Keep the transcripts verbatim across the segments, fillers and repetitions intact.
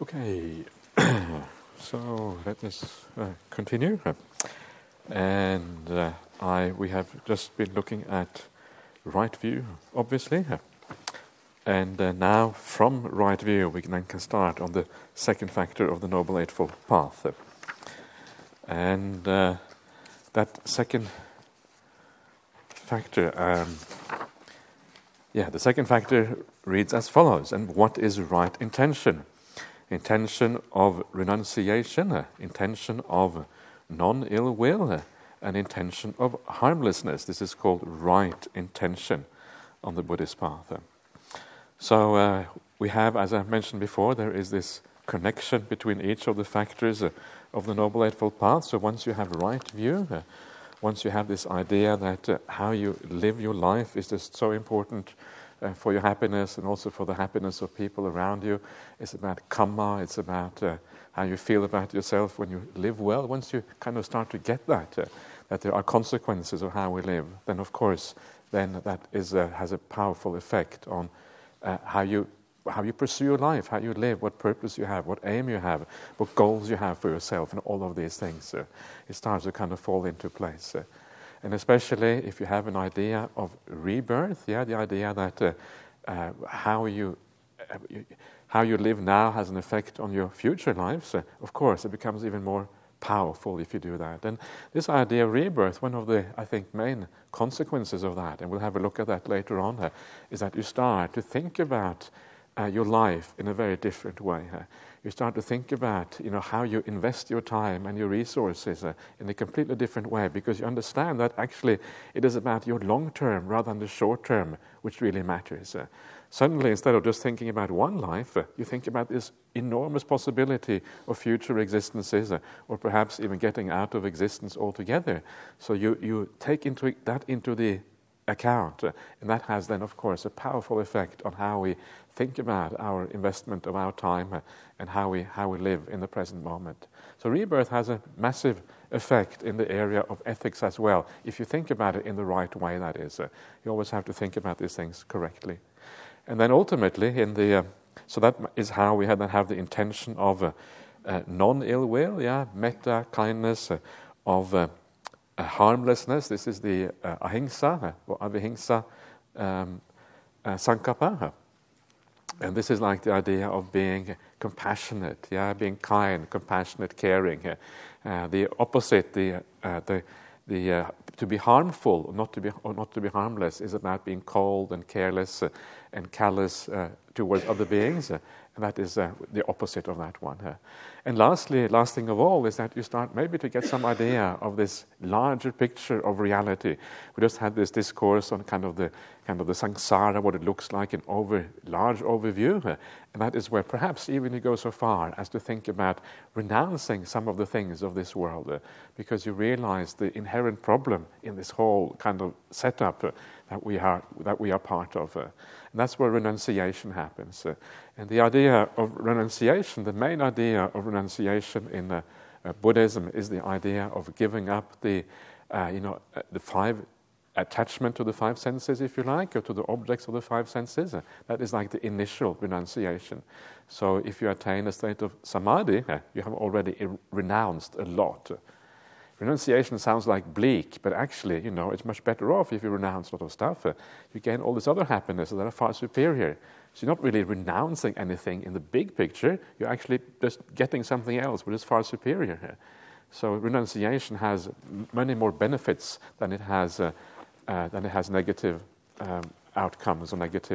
Okay, so let us uh, continue. And uh, I we have just been looking at right view, obviously. And uh, now from right view we can then can start on the second factor of the Noble Eightfold Path. And uh, that second factor, um, yeah, the second factor reads as follows. And what is right intention? Intention of renunciation, uh, intention of non-ill will, uh, and intention of harmlessness. This is called right intention on the Buddhist path. Uh. So uh, we have, as I mentioned before, there is this connection between each of the factors uh, of the Noble Eightfold Path. So once you have right view, uh, once you have this idea that uh, how you live your life is just so important Uh, for your happiness and also for the happiness of people around you. It's about karma, it's about uh, how you feel about yourself when you live well. Once you kind of start to get that, uh, that there are consequences of how we live, then of course, then that is uh, has a powerful effect on uh, how you how you pursue your life, how you live, what purpose you have, what aim you have, what goals you have for yourself, and all of these things. Uh, it starts to kind of fall into place. Uh, And especially if you have an idea of rebirth, yeah, the idea that uh, uh, how you uh, you, how you live now has an effect on your future lives, uh, of course, it becomes even more powerful if you do that. And this idea of rebirth, one of the, I think, main consequences of that, and we'll have a look at that later on, uh, is that you start to think about uh, your life in a very different way. Uh, You start to think about, you know, how you invest your time and your resources uh, in a completely different way, because you understand that actually it is about your long term rather than the short term which really matters. Uh, suddenly, instead of just thinking about one life, uh, you think about this enormous possibility of future existences, uh, or perhaps even getting out of existence altogether. So you, you take into that into the account, uh, and that has then, of course, a powerful effect on how we think about our investment of our time uh, and how we how we live in the present moment. So rebirth has a massive effect in the area of ethics as well, if you think about it in the right way, that is. Uh, you always have to think about these things correctly. And then ultimately, in the uh, so that is how we then have the intention of uh, uh, non-ill will, yeah, metta, kindness, uh, of uh, uh, harmlessness. This is the uh, ahimsa, uh, or avihimsa um, uh, sankappa. And this is like the idea of being compassionate, yeah, being kind, compassionate, caring. Uh, the opposite, the uh, the the uh, to be harmful, not to be or not to be harmless, is about being cold and careless uh, and callous uh, towards other beings, uh, and that is uh, the opposite of that one. Uh. And lastly, last thing of all is that you start maybe to get some idea of this larger picture of reality. We just had this discourse on kind of the kind of the samsara, what it looks like, an over large overview, uh, and that is where perhaps even you go so far as to think about renouncing some of the things of this world, uh, because you realize the inherent problem in this whole kind of setup uh, that we are that we are part of. Uh, and that's where renunciation happens. Uh, and the idea of renunciation, the main idea of renunciation in uh, uh, Buddhism is the idea of giving up the, uh, you know, uh, the five attachment to the five senses, if you like, or to the objects of the five senses. Uh, that is like the initial renunciation. So if you attain a state of samadhi, uh, you have already ir- renounced a lot. Uh, renunciation sounds like bleak, but actually, you know, it's much better off if you renounce a lot of stuff. Uh, you gain all this other happiness that are far superior. So you're not really renouncing anything in the big picture, you're actually just getting something else which is far superior. Uh, so renunciation has many more benefits than it has uh, uh, than it has negative um, outcomes or negative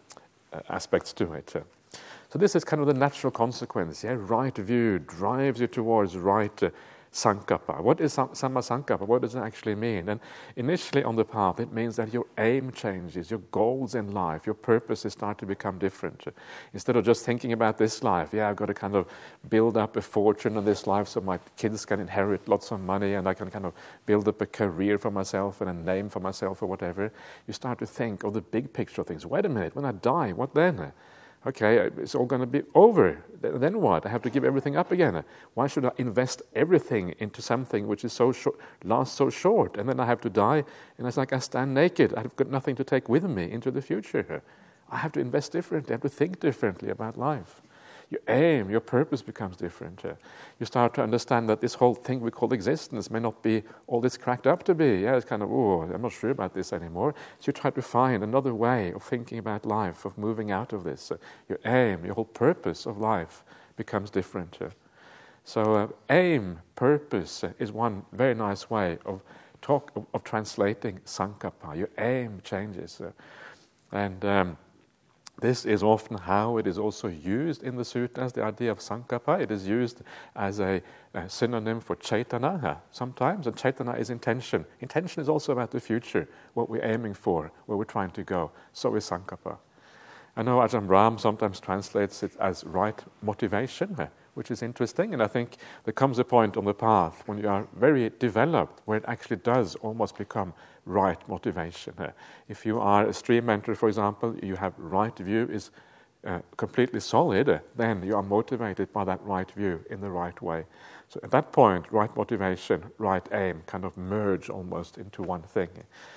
uh, aspects to it. Uh, so this is kind of the natural consequence. Yeah? Right view drives you towards right uh, sankappa. What is samma sankappa? What does it actually mean? And initially on the path, it means that your aim changes, your goals in life, your purposes start to become different. Instead of just thinking about this life, yeah, I've got to kind of build up a fortune in this life so my kids can inherit lots of money and I can kind of build up a career for myself and a name for myself or whatever. You start to think of the big picture of things. Wait a minute, when I die, what then? Okay, it's all going to be over. Then what? I have to give everything up again. Why should I invest everything into something which is so short, lasts so short, and then I have to die, and it's like I stand naked. I've got nothing to take with me into the future. I have to invest differently. I have to think differently about life. your aim, your purpose becomes different. Uh, you start to understand that this whole thing we call existence may not be all it's cracked up to be. Yeah, it's kind of, oh, I'm not sure about this anymore. So you try to find another way of thinking about life, of moving out of this. Uh, your aim, your whole purpose of life becomes different. Uh, so uh, aim, purpose uh, is one very nice way of talk of, of translating sankappa. Your aim changes. Uh, and um, this is often how it is also used in the sutras, the idea of sankappa. It is used as a, a synonym for chaitana sometimes, and chaitana is intention. Intention is also about the future, what we're aiming for, where we're trying to go. So is sankappa. I know Ajahn Brahm sometimes translates it as right motivation, which is interesting, and I think there comes a point on the path when you are very developed where it actually does almost become right motivation. If you are a stream mentor, for example, you have right view is uh, completely solid, then you are motivated by that right view in the right way. So at that point, right motivation, right aim kind of merge almost into one thing.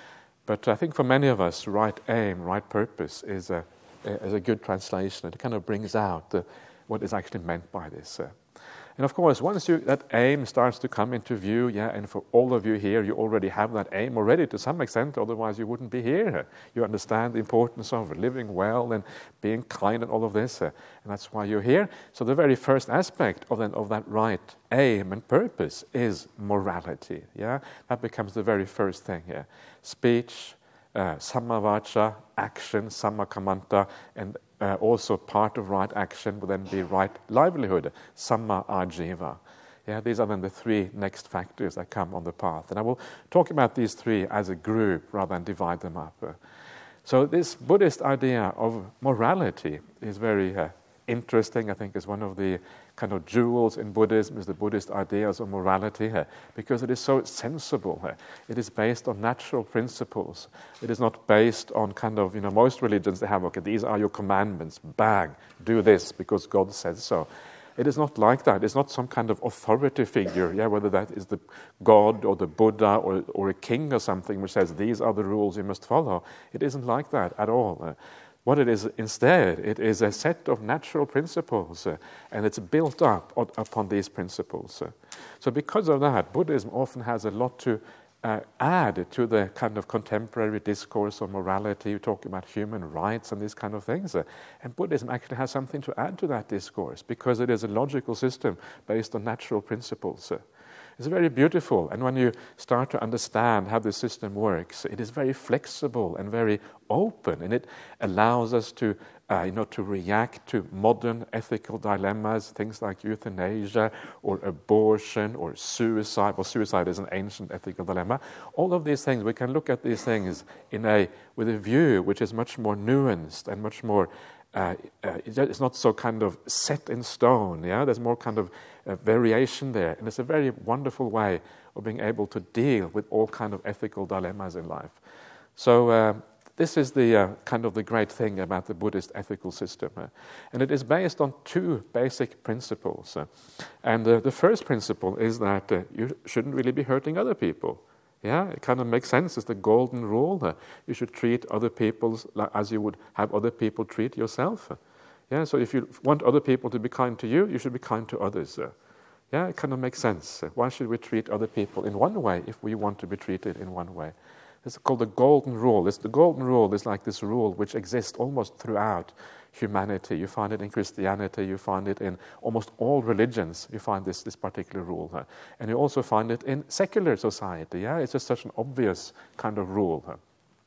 But I think for many of us, right aim, right purpose is a, is a good translation. It kind of brings out the what is actually meant by this. Uh. And of course, once you, that aim starts to come into view, yeah, and for all of you here, you already have that aim already to some extent, otherwise you wouldn't be here. You understand the importance of living well and being kind and all of this, uh, and that's why you're here. So the very first aspect of, that, of that right aim and purpose is morality, yeah? That becomes the very first thing here. Speech, uh, sammavaca, action, sammakamanta, and Uh, also part of right action would then be right livelihood, samma ajiva. Yeah, these are then the three next factors that come on the path. And I will talk about these three as a group rather than divide them up. Uh, so this Buddhist idea of morality is very uh, interesting. I think is one of the kind of jewels in Buddhism is the Buddhist ideas of morality uh, because it is so sensible. Uh, it is based on natural principles. It is not based on kind of, you know, most religions they have, okay, these are your commandments, bang, do this because God says so. It is not like that. It's not some kind of authority figure, yeah, whether that is the God or the Buddha or, or a king or something which says these are the rules you must follow. It isn't like that at all. Uh, What it is instead, it is a set of natural principles, uh, and it's built up on, upon these principles. Uh. So because of that, Buddhism often has a lot to uh, add to the kind of contemporary discourse on morality. You talk about human rights and these kind of things. Uh, and Buddhism actually has something to add to that discourse because it is a logical system based on natural principles. Uh. It's very beautiful, and when you start to understand how the system works, it is very flexible and very open, and it allows us to, uh, you know, to react to modern ethical dilemmas, things like euthanasia or abortion or suicide. Well, suicide is an ancient ethical dilemma. All of these things, we can look at these things in a with a view which is much more nuanced and much more. Uh, uh, it's not so kind of set in stone. Yeah, there's more kind of uh, variation there, and it's a very wonderful way of being able to deal with all kind of ethical dilemmas in life. So uh, this is the uh, kind of the great thing about the Buddhist ethical system, uh, and it is based on two basic principles. Uh, and uh, the first principle is that uh, you shouldn't really be hurting other people. Yeah, it kind of makes sense. It's the golden rule. Uh, you should treat other people as you would have other people treat yourself. Uh, yeah, so if you want other people to be kind to you, you should be kind to others. Uh, yeah, it kind of makes sense. Uh, why should we treat other people in one way if we want to be treated in one way? It's called the golden rule. It's the golden rule is like this rule which exists almost throughout humanity. You find it in Christianity, you find it in almost all religions, you find this, this particular rule. Huh? And you also find it in secular society. Yeah, it's just such an obvious kind of rule. Huh?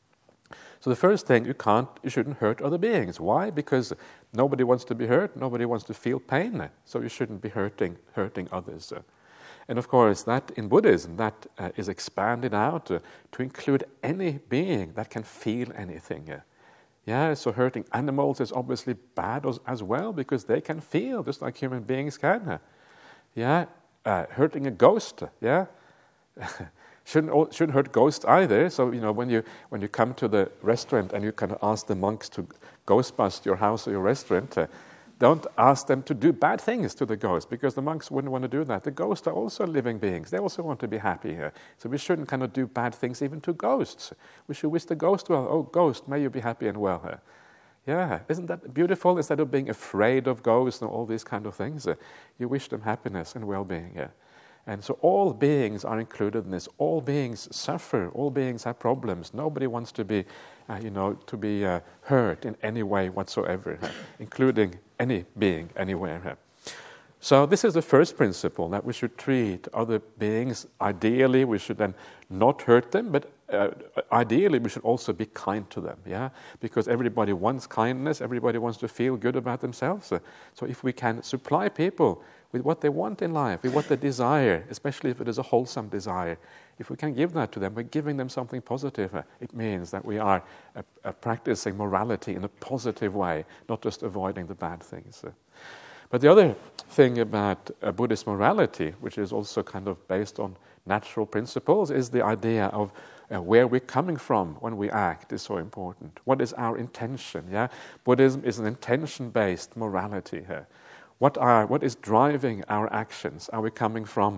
So the first thing, you can't, you shouldn't hurt other beings. Why? Because nobody wants to be hurt, nobody wants to feel pain, so you shouldn't be hurting, hurting others. Uh, And of course, that in Buddhism, that uh, is expanded out uh, to include any being that can feel anything. Uh, yeah, so hurting animals is obviously bad as, as well because they can feel just like human beings can. Uh, yeah, uh, hurting a ghost. Uh, yeah, shouldn't shouldn't hurt ghosts either. So you know when you when you come to the restaurant and you kind of ask the monks to ghostbust your house or your restaurant. Uh, Don't ask them to do bad things to the ghost because the monks wouldn't want to do that. The ghosts are also living beings. They also want to be happy here. So we shouldn't kind of do bad things even to ghosts. We should wish the ghost well. Oh, ghost, may you be happy and well here. Yeah, isn't that beautiful? Instead of being afraid of ghosts and all these kind of things, uh, you wish them happiness and well-being. Yeah. And so all beings are included in this. All beings suffer. All beings have problems. Nobody wants to be, uh, you know, to be uh, hurt in any way whatsoever, uh, including any being anywhere. Uh. So this is the first principle, that we should treat other beings. Ideally, we should then not hurt them, but uh, ideally we should also be kind to them, yeah? Because everybody wants kindness, everybody wants to feel good about themselves. So if we can supply people with what they want in life, with what they desire, especially if it is a wholesome desire, if we can give that to them, we're giving them something positive. It means that we are uh, uh, practicing morality in a positive way, not just avoiding the bad things. But the other thing about uh, Buddhist morality, which is also kind of based on natural principles, is the idea of uh, where we're coming from when we act is so important. What is our intention? Yeah, Buddhism is an intention-based morality here. What are what is driving our actions? Are we coming from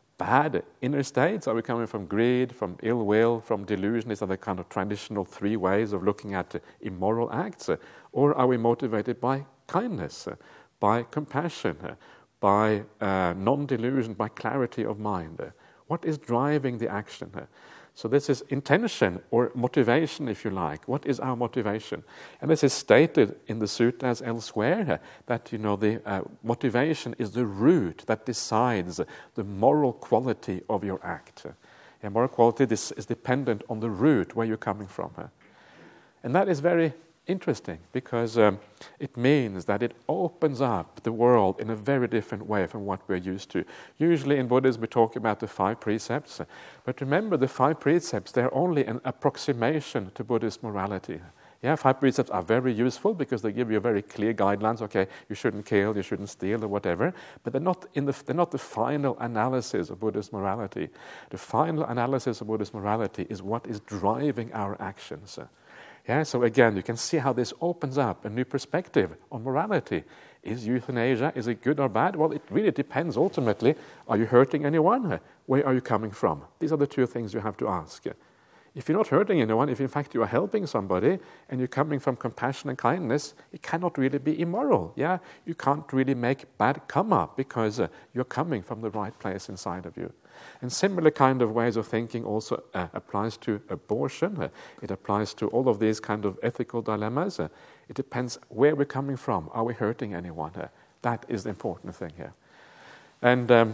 bad inner states? Are we coming from greed, from ill will, from delusion? These are the kind of traditional three ways of looking at uh, immoral acts. Uh, or are we motivated by kindness? Uh, by compassion, uh, by uh, non-delusion, by clarity of mind. Uh, what is driving the action? Uh, so this is intention or motivation, if you like. What is our motivation? And this is stated in the suttas elsewhere, uh, that you know the uh, motivation is the root that decides the moral quality of your act. Uh, yeah, moral quality this is dependent on the root where you're coming from. Uh. And that is very interesting, because um, it means that it opens up the world in a very different way from what we're used to. Usually in Buddhism we talk about the five precepts, but remember the five precepts, they're only an approximation to Buddhist morality. Yeah, five precepts are very useful because they give you very clear guidelines. Okay, you shouldn't kill, you shouldn't steal, or whatever. But they're not in the they're not the final analysis of Buddhist morality. The final analysis of Buddhist morality is what is driving our actions. Yeah, so again, you can see how this opens up a new perspective on morality. Is euthanasia, is it good or bad? Well, it really depends ultimately. Are you hurting anyone? Where are you coming from? These are the two things you have to ask. If you're not hurting anyone, if in fact you are helping somebody and you're coming from compassion and kindness, it cannot really be immoral. Yeah, you can't really make bad come up because uh, you're coming from the right place inside of you. And similar kind of ways of thinking also uh, applies to abortion. Uh, it applies to all of these kind of ethical dilemmas. Uh, it depends where we're coming from. Are we hurting anyone? Uh, that is the important thing here. And um,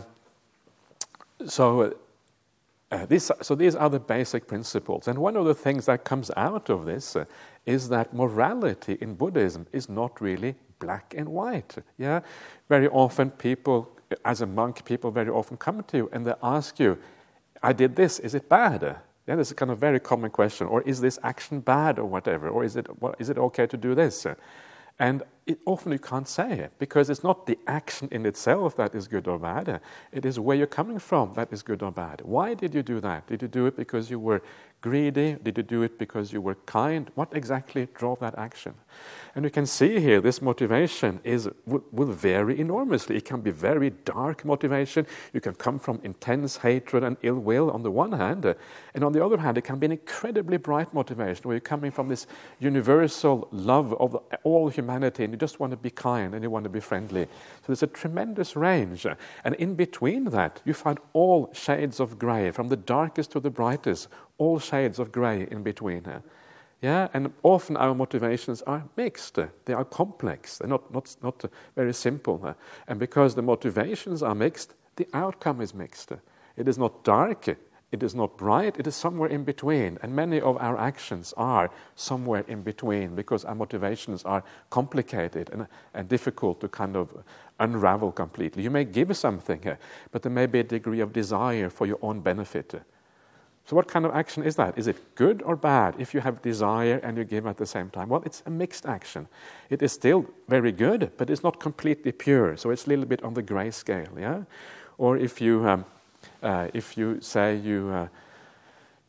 so, uh, uh, these, so these are the basic principles. And one of the things that comes out of this uh, is that morality in Buddhism is not really black and white. Yeah, very often people, as a monk, people very often come to you and they ask you, I did this, is it bad? Yeah, this is a kind of very common question. Or is this action bad or whatever? Or is it what, is it okay to do this? And it, often you can't say it, because it's not the action in itself that is good or bad. It is where you're coming from that is good or bad. Why did you do that? Did you do it because you were greedy? Did you do it because you were kind? What exactly drove that action? And you can see here this motivation is will, will vary enormously. It can be very dark motivation. You can come from intense hatred and ill will on the one hand, uh, and on the other hand, it can be an incredibly bright motivation where you're coming from this universal love of the, all humanity, and you just want to be kind and you want to be friendly. So there's a tremendous range, uh, and in between that, you find all shades of grey, from the darkest to the brightest, all shades of grey in between. Uh. Yeah, and often our motivations are mixed. They are complex. They're not, not, not very simple. And because the motivations are mixed, the outcome is mixed. It is not dark, it is not bright, it is somewhere in between. And many of our actions are somewhere in between because our motivations are complicated and, and difficult to kind of unravel completely. You may give something, but there may be a degree of desire for your own benefit. So what kind of action is that? Is it good or bad if you have desire and you give at the same time? Well, it's a mixed action. It is still very good, but it's not completely pure. So it's a little bit on the gray scale, yeah? Or if you, um, uh, if you say you, uh,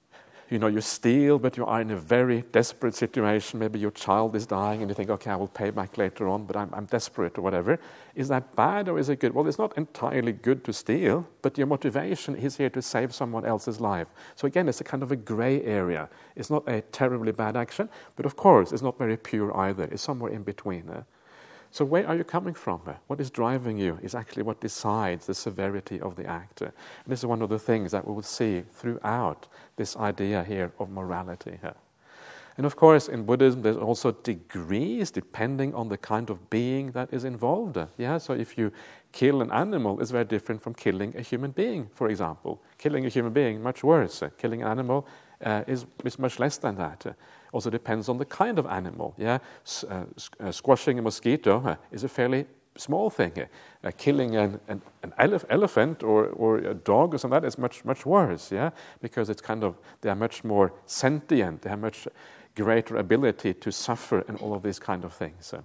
you know, you steal, but you are in a very desperate situation. Maybe your child is dying and you think, okay, I will pay back later on, but I'm, I'm desperate or whatever. Is that bad or is it good? Well, it's not entirely good to steal, but your motivation is here to save someone else's life. So again, it's a kind of a gray area. It's not a terribly bad action, but of course, it's not very pure either. It's somewhere in between. Uh. So where are you coming from? What is driving you is actually what decides the severity of the act. And this is one of the things that we will see throughout this idea here of morality. And of course, in Buddhism, there's also degrees depending on the kind of being that is involved. Yeah, so if you kill an animal, it's very different from killing a human being, for example. Killing a human being, much worse. Killing an animal uh, is, is much less than that. Also depends on the kind of animal. Yeah, S- uh, uh, squashing a mosquito uh, is a fairly small thing. Uh, killing an, an, an elef- elephant or, or a dog or something like that is much much worse. Yeah, because it's kind of they are much more sentient. They have much greater ability to suffer and all of these kind of things. So.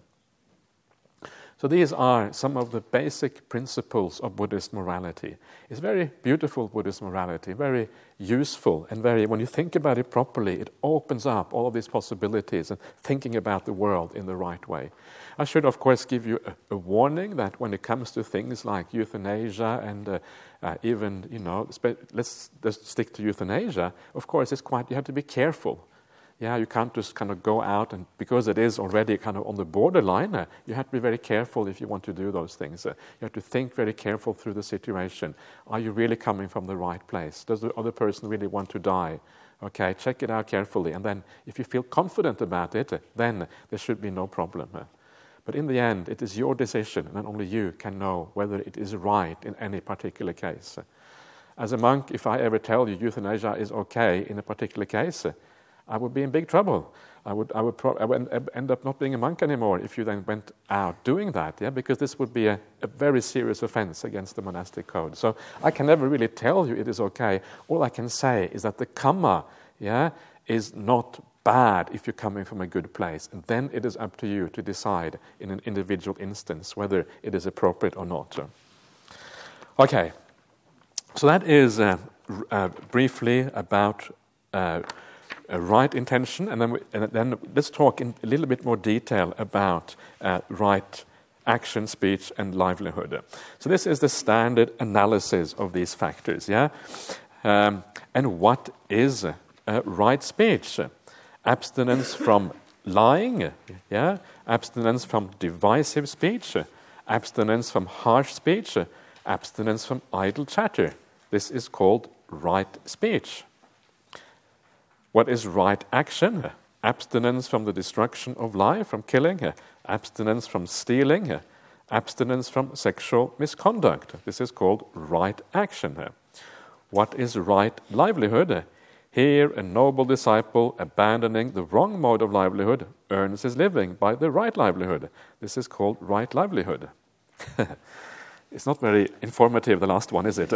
So these are some of the basic principles of Buddhist morality. It's very beautiful Buddhist morality, very useful, and very, when you think about it properly, it opens up all of these possibilities and thinking about the world in the right way. I should, of course, give you a, a warning that when it comes to things like euthanasia and uh, uh, even, you know, spe- let's, let's stick to euthanasia, of course, it's quite, you have to be careful. Yeah, you can't just kind of go out and, because it is already kind of on the borderline, uh, you have to be very careful if you want to do those things. Uh, you have to think very careful through the situation. Are you really coming from the right place? Does the other person really want to die? Okay, check it out carefully. And then if you feel confident about it, uh, then there should be no problem. Uh, but in the end, it is your decision, and only you can know whether it is right in any particular case. Uh, as a monk, if I ever tell you euthanasia is okay in a particular case, uh, I would be in big trouble. I would, I would, pro- I would end up not being a monk anymore if you then went out doing that, yeah, because this would be a, a very serious offense against the monastic code. So I can never really tell you it is okay. All I can say is that the karma, yeah, is not bad if you're coming from a good place. And then it is up to you to decide in an individual instance whether it is appropriate or not. Okay, so that is uh, uh, briefly about uh, a right intention, and then, we, and then let's talk in a little bit more detail about uh, right action, speech, and livelihood. So this is the standard analysis of these factors, yeah? Um, and what is uh, right speech? Abstinence from lying, yeah? Abstinence from divisive speech, abstinence from harsh speech, abstinence from idle chatter. This is called right speech. What is right action? Abstinence from the destruction of life, from killing, abstinence from stealing, abstinence from sexual misconduct. This is called right action. What is right livelihood? Here, a noble disciple abandoning the wrong mode of livelihood earns his living by the right livelihood. This is called right livelihood. It's not very informative, the last one, is it?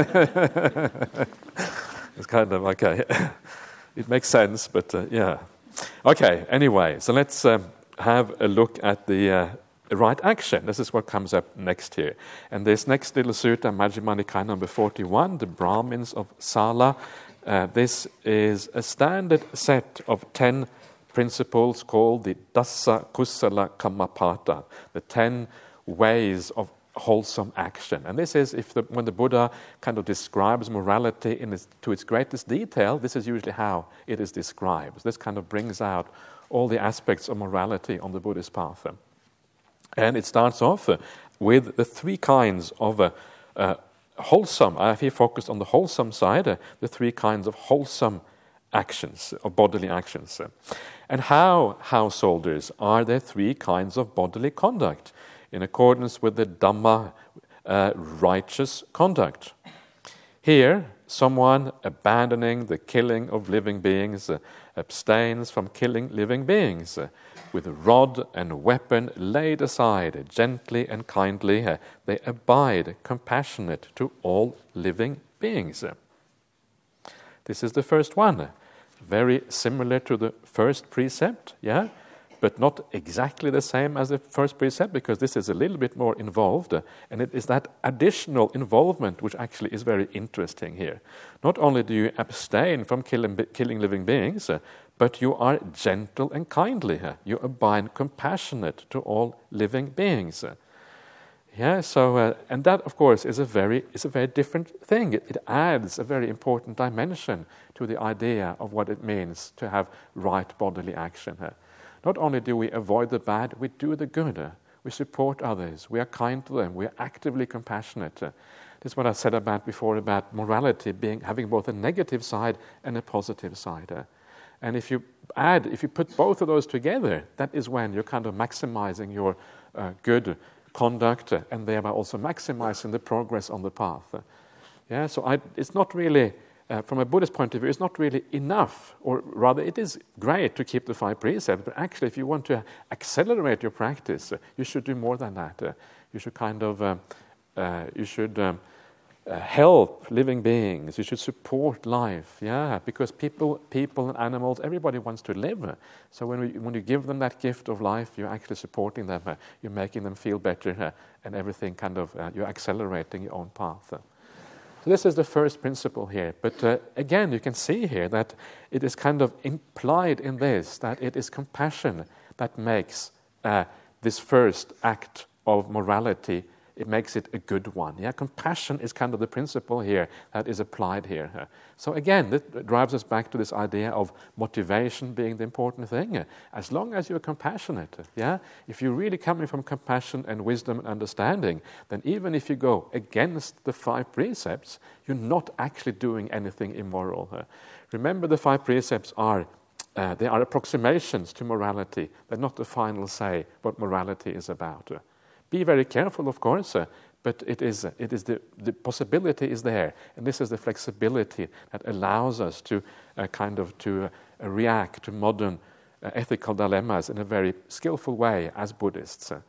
It's kind of, okay. It makes sense, but uh, yeah. Okay, anyway, so let's um, have a look at the uh, right action. This is what comes up next here. And this next little sutta, Majjhima Nikaya number forty-one, the Brahmins of Sala, uh, this is a standard set of ten principles called the Dasa Kusala Kammapata, the ten ways of wholesome action. And this is, if the, when the Buddha kind of describes morality in its, to its greatest detail, this is usually how it is described. This kind of brings out all the aspects of morality on the Buddhist path. And it starts off with the three kinds of uh, uh, wholesome, I have here focused on the wholesome side, uh, the three kinds of wholesome actions, of bodily actions. And how, householders, are there three kinds of bodily conduct in accordance with the Dhamma, uh, righteous conduct? Here, someone abandoning the killing of living beings uh, abstains from killing living beings. Uh, with rod and weapon laid aside, gently and kindly, uh, they abide compassionate to all living beings. This is the first one. Very similar to the first precept, yeah? but not exactly the same as the first precept, because this is a little bit more involved, uh, and it is that additional involvement which actually is very interesting here. Not only do you abstain from killing, killing living beings, uh, but you are gentle and kindly. Uh, you abide compassionate to all living beings. Uh, Yeah, so uh, and that, of course, is a very is a very different thing. It, it adds a very important dimension to the idea of what it means to have right bodily action. Uh, not only do we avoid the bad, we do the good. Uh, we support others. We are kind to them. We are actively compassionate. Uh, this is what I said about before about morality being having both a negative side and a positive side. Uh, and if you add, if you put both of those together, that is when you're kind of maximizing your uh, good conduct, uh, and thereby also maximizing the progress on the path. Uh, yeah, so I, it's not really, uh, from a Buddhist point of view, it's not really enough, or rather it is great to keep the five precepts, but actually if you want to accelerate your practice, uh, you should do more than that. Uh, you should kind of, um, uh, you should um, uh, help living beings, you should support life, yeah, because people, people and animals, everybody wants to live. Uh, so when, we, when you give them that gift of life, you're actually supporting them, uh, you're making them feel better, uh, and everything kind of, uh, you're accelerating your own path. Uh. So this is the first principle here. But uh, again, you can see here that it is kind of implied in this, that it is compassion that makes uh, this first act of morality, it makes it a good one. Yeah, compassion is kind of the principle here that is applied here. Uh, so again, that drives us back to this idea of motivation being the important thing. Uh, as long as you're compassionate, uh, yeah, if you're really coming from compassion and wisdom and understanding, then even if you go against the five precepts, you're not actually doing anything immoral. Uh, remember, the five precepts are uh, they are approximations to morality. They're not the final say what morality is about. Uh, Be very careful, of course, uh, but it is, uh, it is the, the possibility is there, and this is the flexibility that allows us to uh, kind of to uh, react to modern uh, ethical dilemmas in a very skillful way as Buddhists. Uh,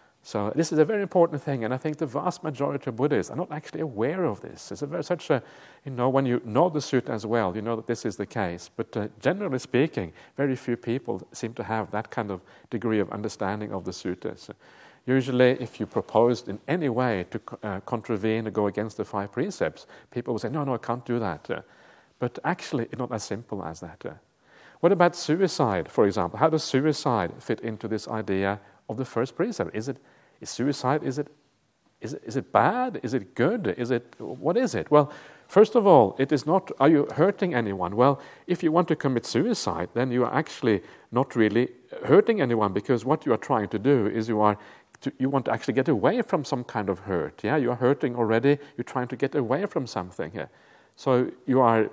so this is a very important thing, and I think the vast majority of Buddhists are not actually aware of this. It's a very, such a, you know, when you know the sutta as well, you know that this is the case. But uh, generally speaking, very few people seem to have that kind of degree of understanding of the suttas. Usually, if you proposed in any way to uh, contravene or go against the five precepts, people will say, no, no, I can't do that. Uh, but actually, it's not as simple as that. Uh, what about suicide, for example? How does suicide fit into this idea of the first precept? Is it is suicide, is it, is it, is it bad? Is it good? Is it, what is it? Well, first of all, it is not, are you hurting anyone? Well, if you want to commit suicide, then you are actually not really hurting anyone, because what you are trying to do is you are To, you want to actually get away from some kind of hurt. Yeah, you are hurting already. You're trying to get away from something. Yeah? So you are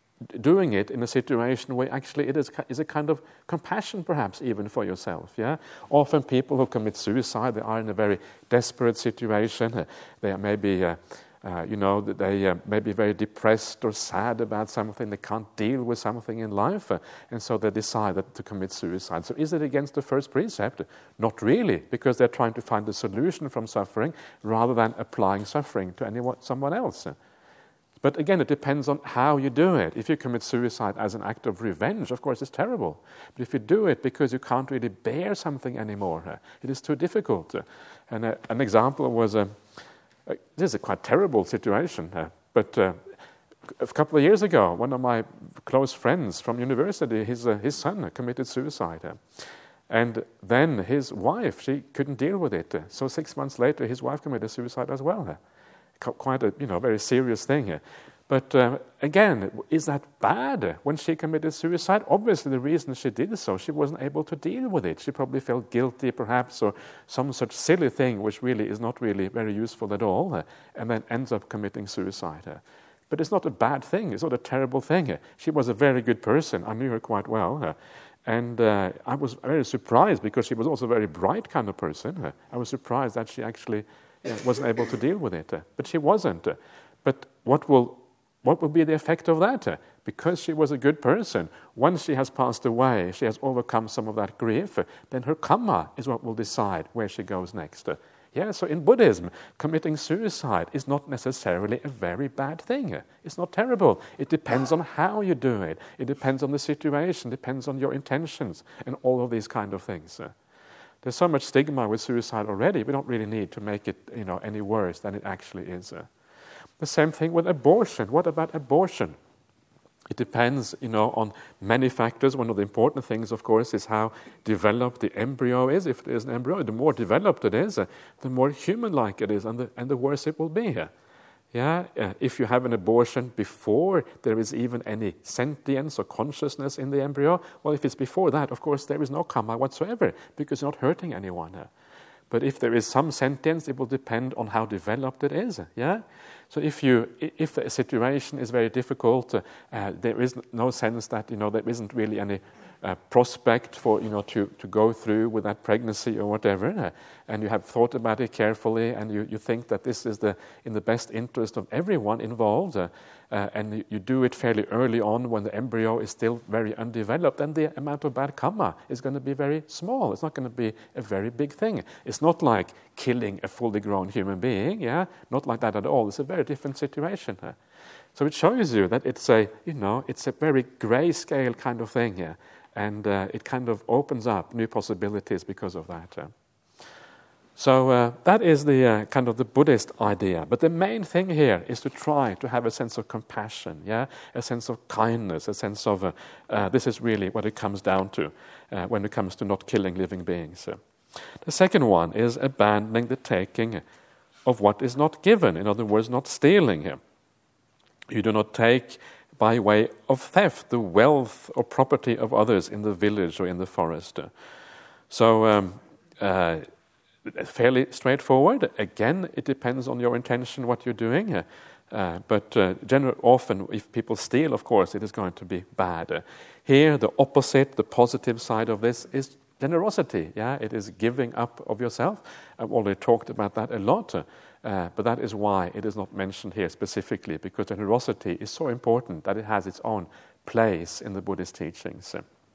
doing it in a situation where actually it is, is a kind of compassion, perhaps even for yourself. Yeah. Often people who commit suicide, they are in a very desperate situation. Uh, they are maybe. Uh, Uh, you know, that they uh, may be very depressed or sad about something, they can't deal with something in life, uh, and so they decide to commit suicide. So is it against the first precept? Not really, because they're trying to find a solution from suffering rather than applying suffering to anyone, someone else. But again, it depends on how you do it. If you commit suicide as an act of revenge, of course, it's terrible. But if you do it because you can't really bear something anymore, uh, it is too difficult. Uh, and uh, an example was... Uh, Uh, this is a quite terrible situation, uh, but uh, a couple of years ago, one of my close friends from university, his uh, his son committed suicide. Uh, and then his wife, she couldn't deal with it. Uh, so six months later, his wife committed suicide as well. Uh, quite a you know very serious thing. Uh, But uh, again, is that bad when she committed suicide? Obviously, the reason she did so, she wasn't able to deal with it. She probably felt guilty, perhaps, or some such silly thing which really is not really very useful at all, uh, and then ends up committing suicide. Uh, but it's not a bad thing. It's not a terrible thing. Uh, she was a very good person. I knew her quite well. Uh, and uh, I was very surprised, because she was also a very bright kind of person. Uh, I was surprised that she actually uh, wasn't able to deal with it. Uh, but she wasn't. Uh, but what will... What will be the effect of that? Because she was a good person, once she has passed away, she has overcome some of that grief, then her karma is what will decide where she goes next. Yeah, so in Buddhism, committing suicide is not necessarily a very bad thing. It's not terrible. It depends on how you do it. It depends on the situation, depends on your intentions, and all of these kind of things. There's so much stigma with suicide already, we don't really need to make it, you know, any worse than it actually is. The same thing with abortion. What about abortion? It depends, you know, on many factors. One of the important things, of course, is how developed the embryo is. If there is an embryo, the more developed it is, uh, the more human-like it is, and the, and the worse it will be. Uh, yeah, uh, if you have an abortion before there is even any sentience or consciousness in the embryo, well, if it's before that, of course, there is no karma whatsoever, because you're not hurting anyone. Uh, But if there is some sentience, it will depend on how developed it is. Yeah. So if you, if the situation is very difficult, uh, there is no sense that, you know, there isn't really any uh, prospect for, you know, to, to go through with that pregnancy or whatever, uh, and you have thought about it carefully, and you, you think that this is the in the best interest of everyone involved, uh, uh, and you, you do it fairly early on when the embryo is still very undeveloped, then the amount of bad karma is going to be very small. It's not going to be a very big thing. It's not like killing a fully grown human being, yeah, not like that at all. It's a very different situation. Uh. So it shows you that it's a, you know, it's a very grayscale kind of thing here. Yeah? And uh, it kind of opens up new possibilities because of that. Uh. So uh, that is the uh, kind of the Buddhist idea. But the main thing here is to try to have a sense of compassion, yeah, a sense of kindness, a sense of uh, uh, this is really what it comes down to uh, when it comes to not killing living beings. Uh. The second one is abandoning the taking of what is not given. In other words, not stealing. Here, you do not take by way of theft the wealth or property of others in the village or in the forest. So, um, uh, fairly straightforward. Again, it depends on your intention, what you're doing. Uh, uh, but uh, generally, often, if people steal, of course, it is going to be bad. Uh, here, the opposite, the positive side of this is generosity. Yeah, it is giving up of yourself. I've already talked about that a lot. Uh, Uh, but that is why it is not mentioned here specifically, because generosity is so important that it has its own place in the Buddhist teachings.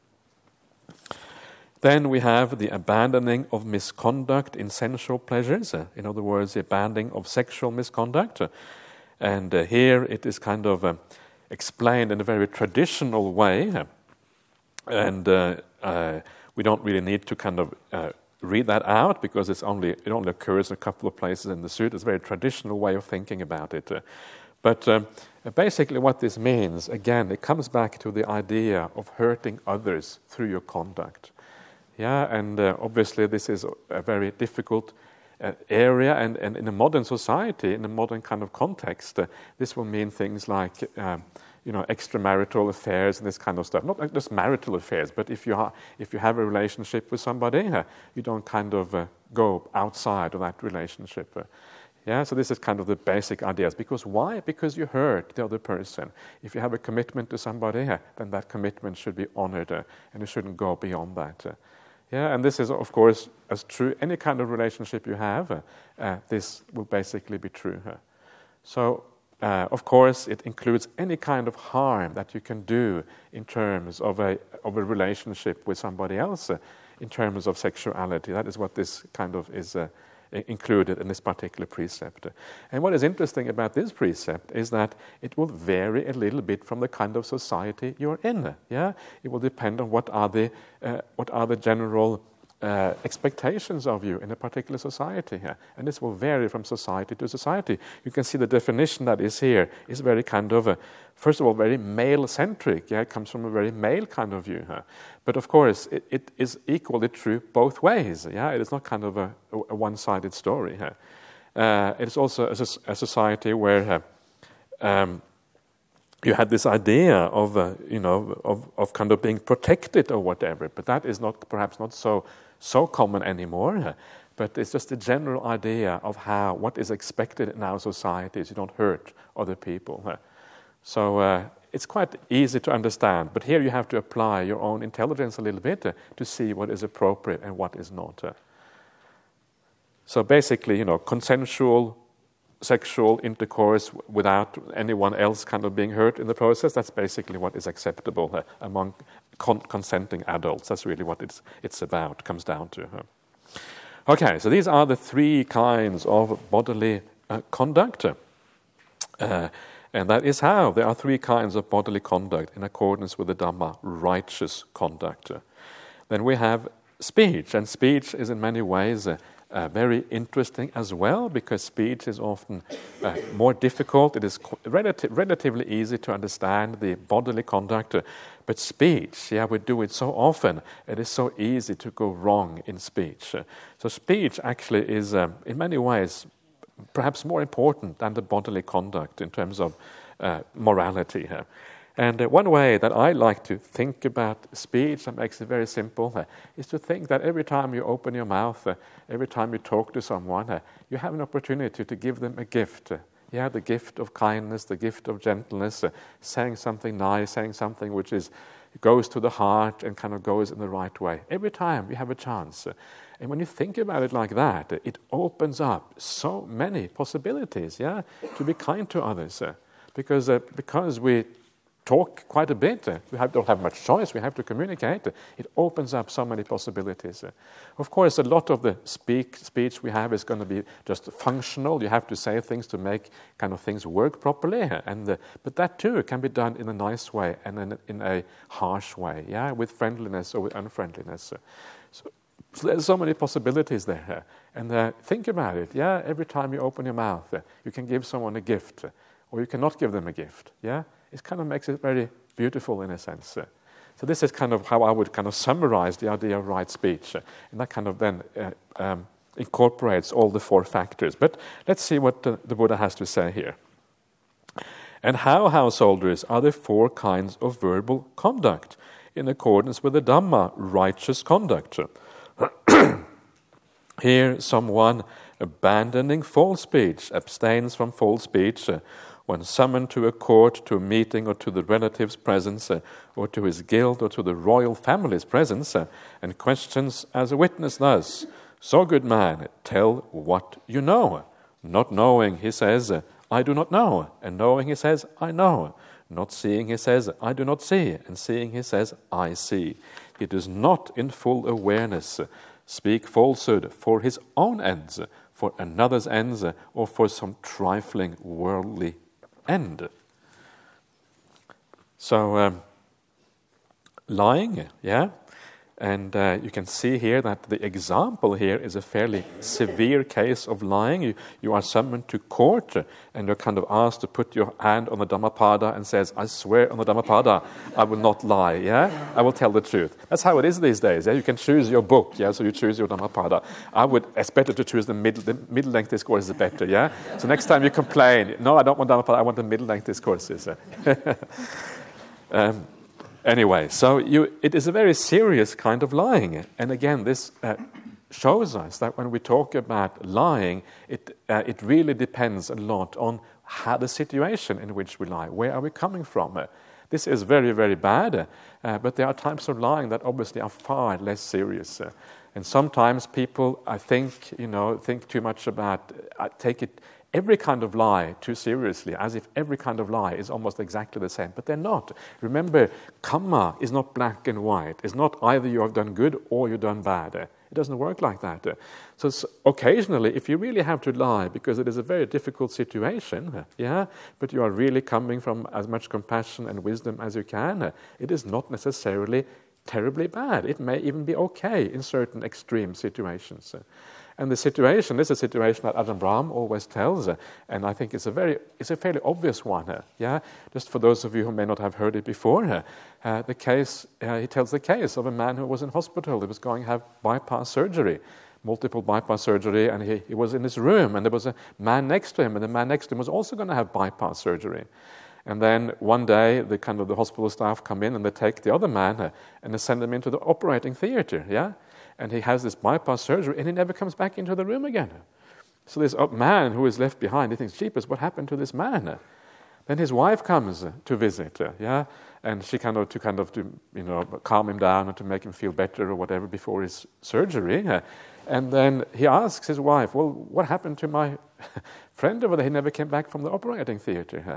Then we have the abandoning of misconduct in sensual pleasures. Uh, in other words, the abandoning of sexual misconduct. Uh, and uh, here it is kind of uh, explained in a very traditional way. Uh, and uh, uh, we don't really need to kind of uh, read that out, because it's only it only occurs in a couple of places in the Sutta. It's a very traditional way of thinking about it. Uh, but um, basically what this means, again, it comes back to the idea of hurting others through your conduct. Yeah, and uh, obviously this is a very difficult uh, area, and, and in a modern society, in a modern kind of context, uh, this will mean things like um, you know, extramarital affairs and this kind of stuff. Not just marital affairs, but if you ha- if you have a relationship with somebody, uh, you don't kind of uh, go outside of that relationship. Uh, yeah, so this is kind of the basic ideas. Because why? Because you hurt the other person. If you have a commitment to somebody, uh, then that commitment should be honored, uh, and it shouldn't go beyond that. Uh, yeah, and this is, of course, as true any kind of relationship you have. Uh, uh, this will basically be true. Uh. So. Uh, of course, it includes any kind of harm that you can do in terms of a of a relationship with somebody else, uh, in terms of sexuality. That is what this kind of is uh, included in this particular precept. And what is interesting about this precept is that it will vary a little bit from the kind of society you're in. Yeah, it will depend on what are the uh, what are the general Uh, expectations of you in a particular society here. And this will vary from society to society. You can see the definition that is here is very kind of, a, first of all, very male-centric. Yeah, it comes from a very male kind of view here. But of course, it, it is equally true both ways. Yeah, it is not kind of a, a one-sided story here. Uh, it is also a, a society where uh, um, you had this idea of, uh, you know, of, of kind of being protected or whatever, but that is not perhaps not so so common anymore. But it's just a general idea of how what is expected in our societies. You don't hurt other people. So uh, it's quite easy to understand. But here you have to apply your own intelligence a little bit uh, to see what is appropriate and what is not. Uh. So basically, you know, consensual sexual intercourse without anyone else kind of being hurt in the process, that's basically what is acceptable uh, among con- consenting adults. That's really what it's it's about, comes down to. Uh. Okay, so these are the three kinds of bodily uh, conduct. Uh, and that is how there are three kinds of bodily conduct in accordance with the Dhamma, righteous conduct. Then we have speech, and speech is in many ways uh, uh, very interesting as well, because speech is often uh, more difficult. It is relati- relatively easy to understand the bodily conduct, uh, but speech, yeah, we do it so often, it is so easy to go wrong in speech. Uh, so speech actually is, um, in many ways, perhaps more important than the bodily conduct in terms of uh, morality here. And uh, one way that I like to think about speech, that makes it very simple, uh, is to think that every time you open your mouth, uh, every time you talk to someone, uh, you have an opportunity to give them a gift. Uh, yeah, the gift of kindness, the gift of gentleness, uh, saying something nice, saying something which is goes to the heart and kind of goes in the right way. Every time you have a chance. Uh, and when you think about it like that, uh, it opens up so many possibilities, yeah, to be kind to others. Uh, because uh, because we talk quite a bit. Uh, we have, don't have much choice. We have to communicate. Uh, it opens up so many possibilities. Uh, of course, a lot of the speak, speech we have is going to be just functional. You have to say things to make kind of things work properly. Uh, and uh, but that too can be done in a nice way and in, in a harsh way. Yeah, with friendliness or with unfriendliness. Uh, so, so there's so many possibilities there. Uh, and uh, think about it. Yeah, every time you open your mouth, uh, you can give someone a gift, uh, or you cannot give them a gift. Yeah. It kind of makes it very beautiful in a sense. Uh, so this is kind of how I would kind of summarize the idea of right speech. Uh, and that kind of then uh, um, incorporates all the four factors. But let's see what the, the Buddha has to say here. And how, householders, are there four kinds of verbal conduct in accordance with the Dhamma, righteous conduct? Here, someone abandoning false speech abstains from false speech, uh, when summoned to a court, to a meeting, or to the relative's presence, uh, or to his guild, or to the royal family's presence, uh, and questions as a witness thus, "So, good man, tell what you know." Not knowing, he says, "I do not know." And knowing, he says, "I know." Not seeing, he says, "I do not see." And seeing, he says, "I see." He does not, in full awareness, speak falsehood for his own ends, for another's ends, or for some trifling worldly end. So, um, lying, yeah, and uh, you can see here that the example here is a fairly severe case of lying. You, you are summoned to court, uh, and you're kind of asked to put your hand on the Dhammapada and says, "I swear on the Dhammapada, I will not lie, yeah? I will tell the truth." That's how it is these days, yeah? You can choose your book, yeah? So you choose your Dhammapada. I would, it's better to choose the middle, the middle-length discourse is better, yeah? So next time you complain, "No, I don't want Dhammapada, I want the middle-length discourses." um, Anyway, so you, it is a very serious kind of lying. And again, this uh, shows us that when we talk about lying, it, uh, it really depends a lot on how the situation in which we lie. Where are we coming from? Uh, this is very, very bad. Uh, but there are types of lying that obviously are far less serious. Uh, and sometimes people, I think, you know, think too much about, uh, take it, every kind of lie too seriously, as if every kind of lie is almost exactly the same. But they're not. Remember, karma is not black and white. It's not either you have done good or you've done bad. It doesn't work like that. So occasionally, if you really have to lie, because it is a very difficult situation, yeah, but you are really coming from as much compassion and wisdom as you can, it is not necessarily terribly bad. It may even be okay in certain extreme situations. And the situation is a situation that Ajahn Brahm always tells, uh, and I think it's a very, it's a fairly obvious one. Uh, yeah, just for those of you who may not have heard it before, uh, uh, the case uh, he tells the case of a man who was in hospital. He was going to have bypass surgery, multiple bypass surgery, and he, he was in his room, and there was a man next to him, and the man next to him was also going to have bypass surgery. And then one day, the kind of the hospital staff come in and they take the other man uh, and they send him into the operating theater. Yeah. And he has this bypass surgery, and he never comes back into the room again. So this man who is left behind, he thinks, "Jeepers, what happened to this man?" Then his wife comes to visit, yeah, and she kind of to kind of to you know calm him down and to make him feel better or whatever before his surgery. And then he asks his wife, "Well, what happened to my friend over there? He never came back from the operating theater."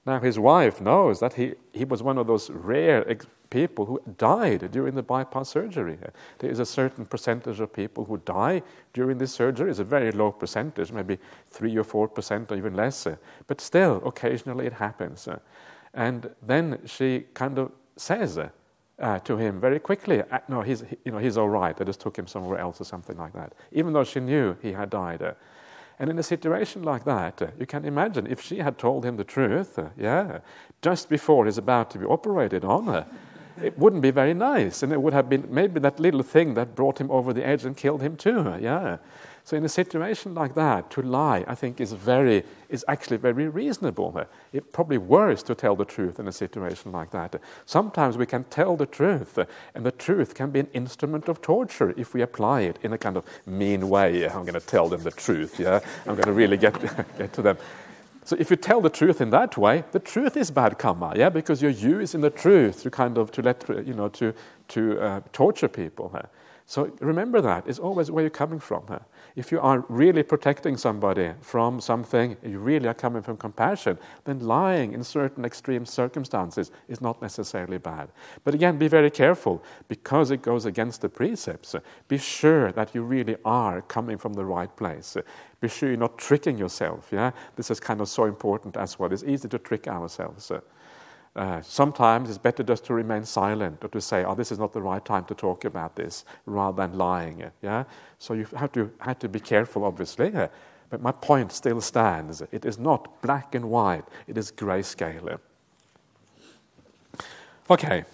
Now his wife knows that he, he was one of those rare ex- people who died during the bypass surgery. There is a certain percentage of people who die during this surgery. It's a very low percentage, maybe three or four percent or even less. But still, occasionally it happens. And then she kind of says uh, to him very quickly, uh, no, he's, he, you know, he's all right. I just took him somewhere else or something like that, even though she knew he had died. Uh, And in a situation like that, uh, you can imagine if she had told him the truth, uh, yeah, just before he's about to be operated on, uh, it wouldn't be very nice, and it would have been maybe that little thing that brought him over the edge and killed him too, uh, yeah. So in a situation like that, to lie, I think, is very is actually very reasonable. Uh, it's probably worse to tell the truth in a situation like that. Uh, sometimes we can tell the truth, uh, and the truth can be an instrument of torture if we apply it in a kind of mean way. I'm going to tell them the truth, yeah? I'm going to really get, get to them. So if you tell the truth in that way, the truth is bad karma, yeah, because you're using the truth to kind of to let you know to to uh, torture people. Uh. So remember that it's always where you're coming from. Uh. If you are really protecting somebody from something, you really are coming from compassion, then lying in certain extreme circumstances is not necessarily bad. But again, be very careful, because it goes against the precepts. Be sure that you really are coming from the right place. Be sure you're not tricking yourself. Yeah, this is kind of so important as well. It's easy to trick ourselves. Uh, sometimes it's better just to remain silent or to say, oh, this is not the right time to talk about this, rather than lying. Yeah, so you have to have to be careful, obviously. Uh, but my point still stands. It is not black and white. It is grayscale. Okay.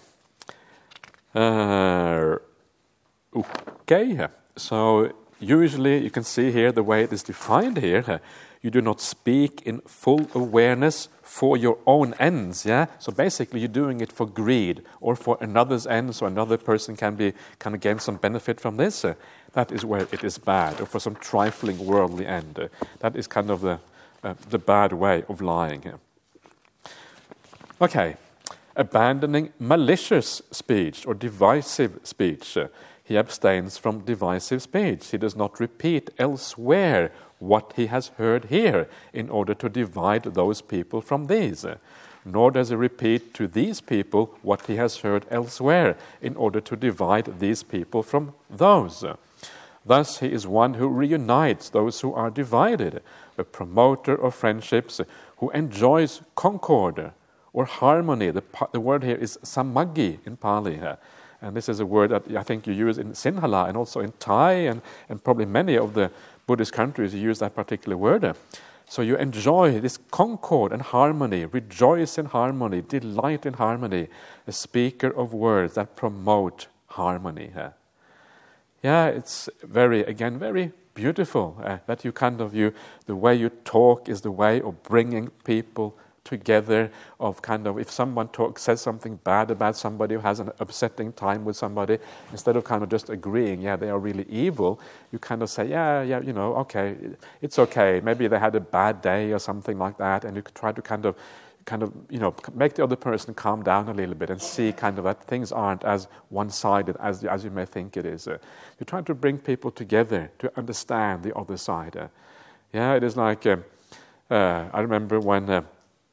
Uh, okay. So usually you can see here the way it is defined here. Uh, You do not speak in full awareness for your own ends, yeah? So basically you're doing it for greed or for another's ends, so another person can be kind of gain some benefit from this. Uh, that is where it is bad, or for some trifling worldly end. Uh, that is kind of the, uh, the bad way of lying here. Okay, abandoning malicious speech or divisive speech. Uh, he abstains from divisive speech. He does not repeat elsewhere what he has heard here in order to divide those people from these. Nor does he repeat to these people what he has heard elsewhere in order to divide these people from those. Thus he is one who reunites those who are divided, a promoter of friendships who enjoys concord or harmony. The, the word here is samaggi in Pali. And this is a word that I think you use in Sinhala and also in Thai and, and probably many of the Buddhist countries use that particular word. So you enjoy this concord and harmony, rejoice in harmony, delight in harmony, a speaker of words that promote harmony. Yeah, it's very, again, very beautiful uh, that you kind of, you the way you talk is the way of bringing people together, of kind of, if someone talks, says something bad about somebody who has an upsetting time with somebody, instead of kind of just agreeing, yeah, they are really evil, you kind of say, yeah, yeah, you know, okay, it's okay, maybe they had a bad day or something like that, and you try to kind of, kind of, you know, make the other person calm down a little bit and see kind of that things aren't as one-sided as, as you may think it is. Uh, you're trying to bring people together to understand the other side. Uh, yeah, it is like, uh, uh, I remember when uh,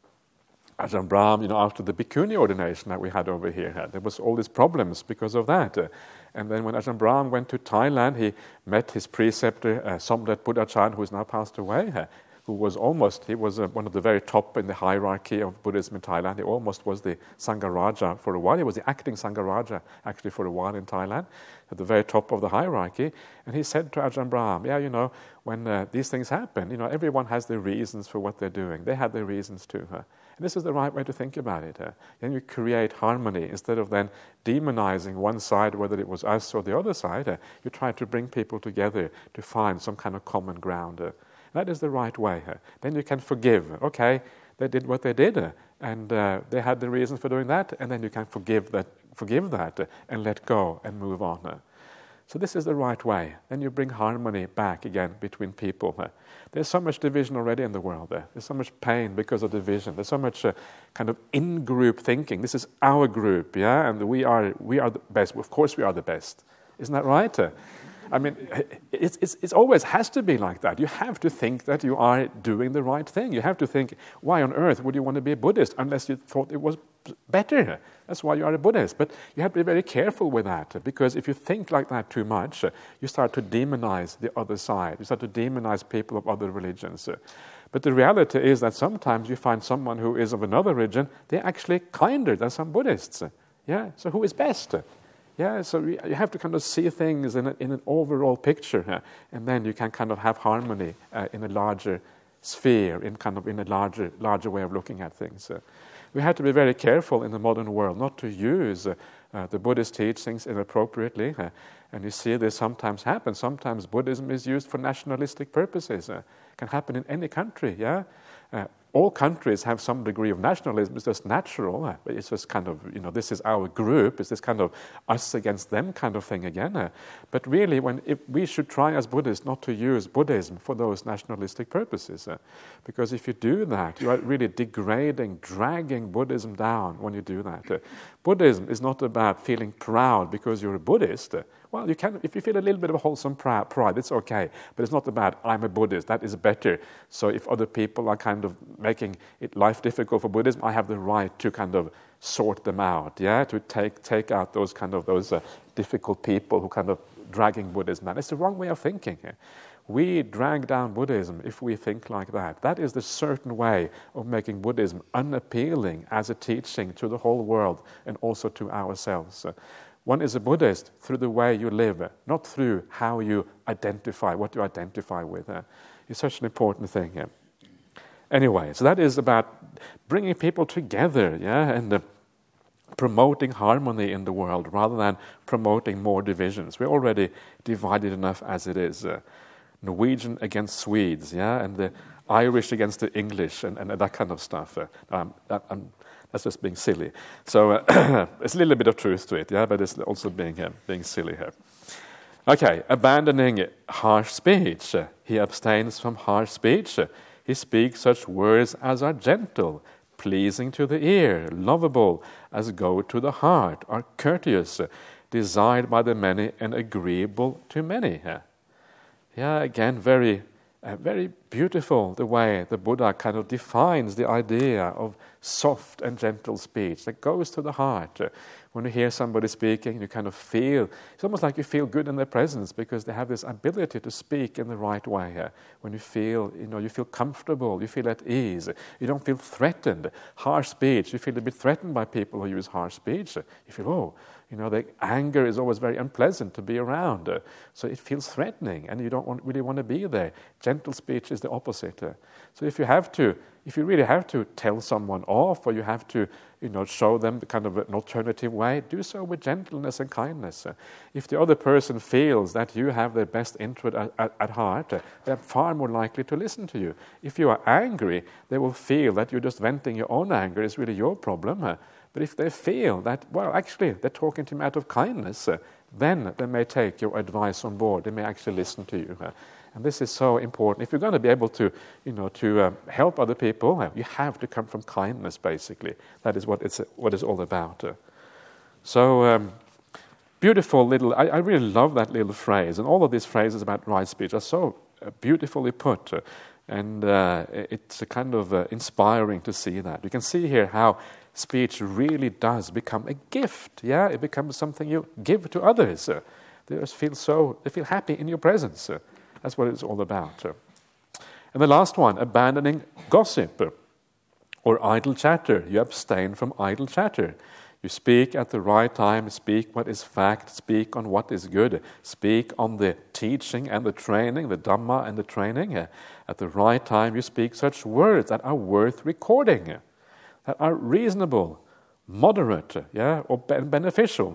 Ajahn Brahm, you know, after the Bhikkhuni ordination that we had over here, there was all these problems because of that. Uh, and then when Ajahn Brahm went to Thailand, he met his preceptor, uh, Somdet Buddhachan, who is now passed away, uh, who was almost, he was uh, one of the very top in the hierarchy of Buddhism in Thailand. He almost was the Sangharaja for a while. He was the acting Sangharaja, actually, for a while in Thailand, at the very top of the hierarchy. And he said to Ajahn Brahm, yeah, you know, when uh, these things happen, you know, everyone has their reasons for what they're doing. They had their reasons too. Huh? And this is the right way to think about it. Uh, then you create harmony instead of then demonizing one side, whether it was us or the other side. Uh, you try to bring people together to find some kind of common ground. Uh, that is the right way. Uh, then you can forgive. Okay, they did what they did, uh, and uh, they had the reasons for doing that, and then you can forgive that, forgive that, uh, and let go and move on. Uh. So this is the right way. Then you bring harmony back again between people. Uh. There's so much division already in the world. Uh. There's so much pain because of division. There's so much uh, kind of in-group thinking. This is our group, yeah, and we are we are the best. Of course, we are the best. Isn't that right? Uh, I mean, it's, it's, it's always has to be like that. You have to think that you are doing the right thing. You have to think, why on earth would you want to be a Buddhist unless you thought it was better? That's why you are a Buddhist. But you have to be very careful with that, because if you think like that too much, you start to demonize the other side. You start to demonize people of other religions. But the reality is that sometimes you find someone who is of another religion, they're actually kinder than some Buddhists. Yeah, so who is best? Yeah, so you have to kind of see things in, a, in an overall picture, uh, and then you can kind of have harmony uh, in a larger sphere, in kind of in a larger larger way of looking at things. Uh, we have to be very careful in the modern world not to use uh, uh, the Buddhist teachings inappropriately, uh, and you see this sometimes happen. Sometimes Buddhism is used for nationalistic purposes. Uh, it can happen in any country, yeah? Uh, all countries have some degree of nationalism. It's just natural. Uh, it's just kind of, you know, this is our group. It's this kind of us against them kind of thing again. Uh, but really, when if we should try as Buddhists not to use Buddhism for those nationalistic purposes. Uh, because if you do that, you are really degrading, dragging Buddhism down when you do that. Uh, Buddhism is not about feeling proud because you're a Buddhist. Uh, Well, you can, if you feel a little bit of a wholesome pride, it's okay. But it's not about, I'm a Buddhist, that is better. So if other people are kind of making it life difficult for Buddhism, I have the right to kind of sort them out, yeah, to take take out those kind of those uh, difficult people who kind of dragging Buddhism down. It's the wrong way of thinking. We drag down Buddhism if we think like that. That is the certain way of making Buddhism unappealing as a teaching to the whole world and also to ourselves. One is a Buddhist through the way you live, not through how you identify, what you identify with. It's such an important thing. Anyway, so that is about bringing people together, yeah, and uh, promoting harmony in the world rather than promoting more divisions. We're already divided enough as it is. Uh, Norwegian against Swedes, yeah, and the Irish against the English, and, and that kind of stuff. Uh, um, that, um, That's just being silly. So uh, it's a little bit of truth to it, yeah, but it's also being uh, being silly here. Okay, abandoning harsh speech. Uh, he abstains from harsh speech. Uh, he speaks such words as are gentle, pleasing to the ear, lovable, as go to the heart, are courteous, uh, desired by the many, and agreeable to many. Uh, yeah, again, very... Uh, very beautiful the way the Buddha kind of defines the idea of soft and gentle speech that goes to the heart. Uh, when you hear somebody speaking, you kind of feel, it's almost like you feel good in their presence because they have this ability to speak in the right way. Uh, when you feel, you know, you feel comfortable, you feel at ease, you don't feel threatened. Harsh speech, you feel a bit threatened by people who use harsh speech. Uh, you feel, oh, you know, the anger is always very unpleasant to be around. Uh, so it feels threatening, and you don't want, really want to be there. Gentle speech is the opposite. Uh, so if you have to, if you really have to tell someone off, or you have to, you know, show them kind of an alternative way, do so with gentleness and kindness. Uh, if the other person feels that you have their best interest at, at, at heart, uh, they're far more likely to listen to you. If you are angry, they will feel that you're just venting your own anger. It's really your problem. Uh, But if they feel that, well, actually, they're talking to me out of kindness, uh, then they may take your advice on board. They may actually listen to you. Uh, and this is so important. If you're going to be able to, you know, to um, help other people, uh, you have to come from kindness, basically. That is what it's uh, what it's all about. Uh, so, um, beautiful little, I, I really love that little phrase. And all of these phrases about right speech are so uh, beautifully put. Uh, and uh, it's a kind of uh, inspiring to see that. You can see here how speech really does become a gift. Yeah, it becomes something you give to others. Uh, they just feel so, they feel happy in your presence. Uh, that's what it's all about. Uh, and the last one, abandoning gossip uh, or idle chatter. You abstain from idle chatter. You speak at the right time, speak what is fact, speak on what is good, speak on the teaching and the training, the Dhamma and the training. Uh, at the right time, you speak such words that are worth recording, uh, that are reasonable, moderate, yeah, or beneficial.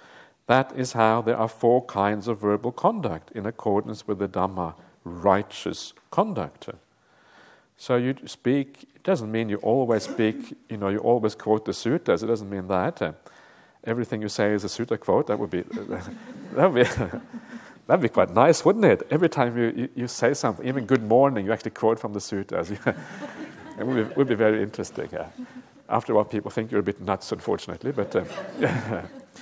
That is how there are four kinds of verbal conduct in accordance with the Dhamma, righteous conduct. So you speak, it doesn't mean you always speak, you know, you always quote the suttas, it doesn't mean that. Everything you say is a sutta quote, that would be, that would be, that'd be quite nice, wouldn't it? Every time you, you, you say something, even good morning, you actually quote from the suttas. It would be, would be very interesting. Yeah. After a while, people think you're a bit nuts, unfortunately. But um,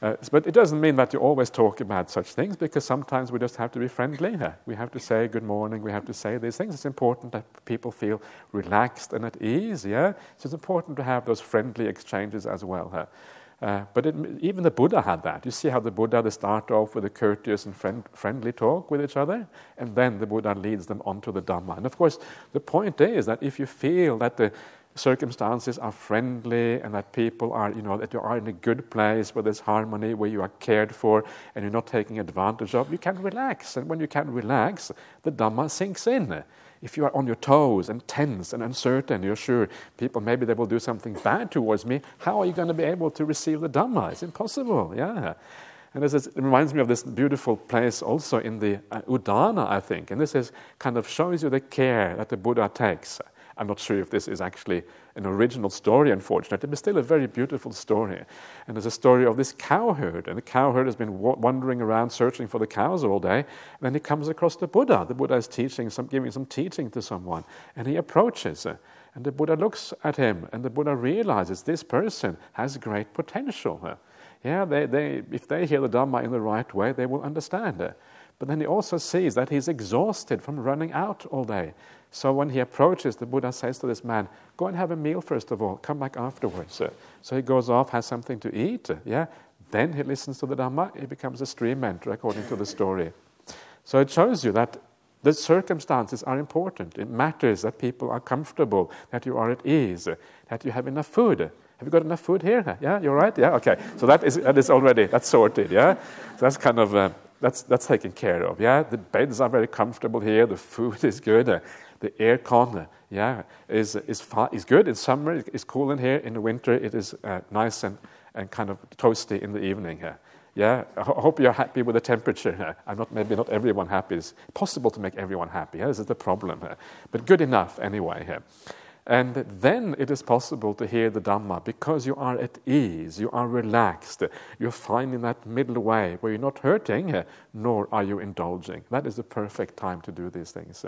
Uh, but it doesn't mean that you always talk about such things, because sometimes we just have to be friendly. Uh, we have to say good morning, we have to say these things. It's important that people feel relaxed and at ease, yeah? So it's important to have those friendly exchanges as well. Uh, uh, but it, even the Buddha had that. You see how the Buddha, they start off with a courteous and friend, friendly talk with each other, and then the Buddha leads them onto the Dhamma. And of course, the point is that if you feel that the circumstances are friendly and that people are, you know, that you are in a good place where there's harmony, where you are cared for and you're not taking advantage of, you can relax. And when you can relax, the Dhamma sinks in. If you are on your toes and tense and uncertain, you're sure people, maybe they will do something bad towards me, how are you going to be able to receive the Dhamma? It's impossible, yeah. And this is, it reminds me of this beautiful place also in the uh, Udana, I think. And this is kind of shows you the care that the Buddha takes. I'm not sure if this is actually an original story, unfortunately, but still a very beautiful story. And there's a story of this cowherd, and the cowherd has been wa- wandering around searching for the cows all day, and then he comes across the Buddha. The Buddha is teaching, some, giving some teaching to someone, and he approaches, uh, and the Buddha looks at him, and the Buddha realizes this person has great potential. Uh, yeah, they, they, if they hear the Dhamma in the right way, they will understand it. Uh, But then he also sees that he's exhausted from running out all day. So when he approaches, the Buddha says to this man, go and have a meal first of all, come back afterwards. So he goes off, has something to eat, yeah. Then he listens to the Dhamma, he becomes a stream mentor according to the story. So it shows you that the circumstances are important. It matters that people are comfortable, that you are at ease, that you have enough food. Have you got enough food here? Yeah, you're right? Yeah, okay. So that is that is already, that's sorted, yeah. So that's kind of... Uh, That's that's taken care of. Yeah, the beds are very comfortable here. The food is good. Uh, the aircon, uh, yeah, is is fa- is good in summer. It's cool in here. In the winter, it is uh, nice and, and kind of toasty in the evening. Uh, yeah, I ho- hope you're happy with the temperature. Uh, I'm not maybe not everyone happy. It's possible to make everyone happy. Yeah? This is the problem, uh, but good enough anyway. Uh. And then it is possible to hear the Dhamma because you are at ease, you are relaxed, you're finding that middle way where you're not hurting, nor are you indulging. That is the perfect time to do these things.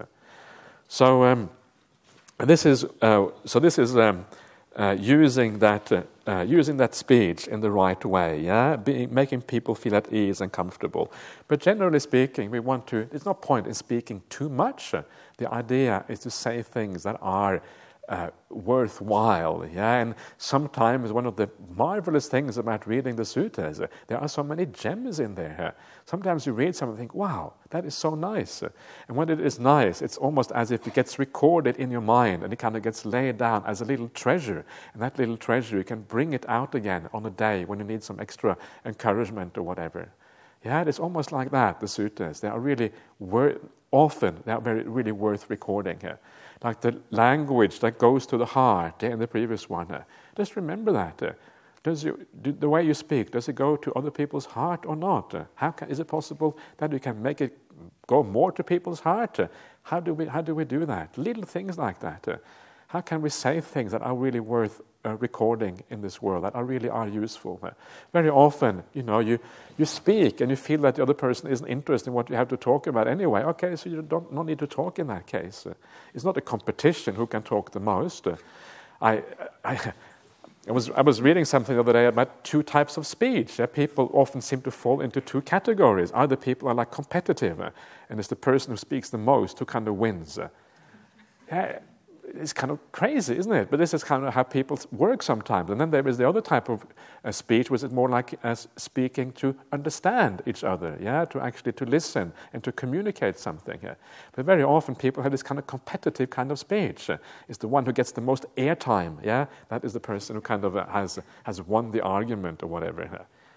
So um, this is uh, so this is um, uh, using that uh, uh, using that speech in the right way, yeah, Being, making people feel at ease and comfortable. But generally speaking, we want to. There's no point in speaking too much. The idea is to say things that are Uh, worthwhile, yeah, and sometimes one of the marvelous things about reading the suttas, uh, there are so many gems in there. Uh, sometimes you read something and think, wow, that is so nice. Uh, and when it is nice, it's almost as if it gets recorded in your mind and it kind of gets laid down as a little treasure. And that little treasure, you can bring it out again on a day when you need some extra encouragement or whatever. Yeah, it's almost like that, the suttas. They are really wor- often, they are very, really worth recording here. Uh, Like the language that goes to the heart in the previous one. Uh, just remember that. Uh, does you, do, the way you speak, does it go to other people's heart or not? Uh, how can, is it possible that we can make it go more to people's heart? Uh, how do we how do we do that? Little things like that. Uh, how can we say things that are really worth uh, recording in this world, that are really are useful? Uh, very often, you know, you, you speak and you feel that the other person isn't interested in what you have to talk about anyway. Okay, so you don't no need to talk in that case. Uh, it's not a competition who can talk the most. Uh, I, I, I was I was reading something the other day about two types of speech. Uh, people often seem to fall into two categories. Either people are like competitive, uh, and it's the person who speaks the most who kind of wins. Uh, yeah, it's kind of crazy, isn't it? But this is kind of how people work sometimes. And then there is the other type of uh, speech, which is more like as speaking to understand each other, yeah, to actually to listen and to communicate something. Yeah. But very often people have this kind of competitive kind of speech. Uh, it's the one who gets the most airtime, yeah. That is the person who kind of uh, has has won the argument or whatever.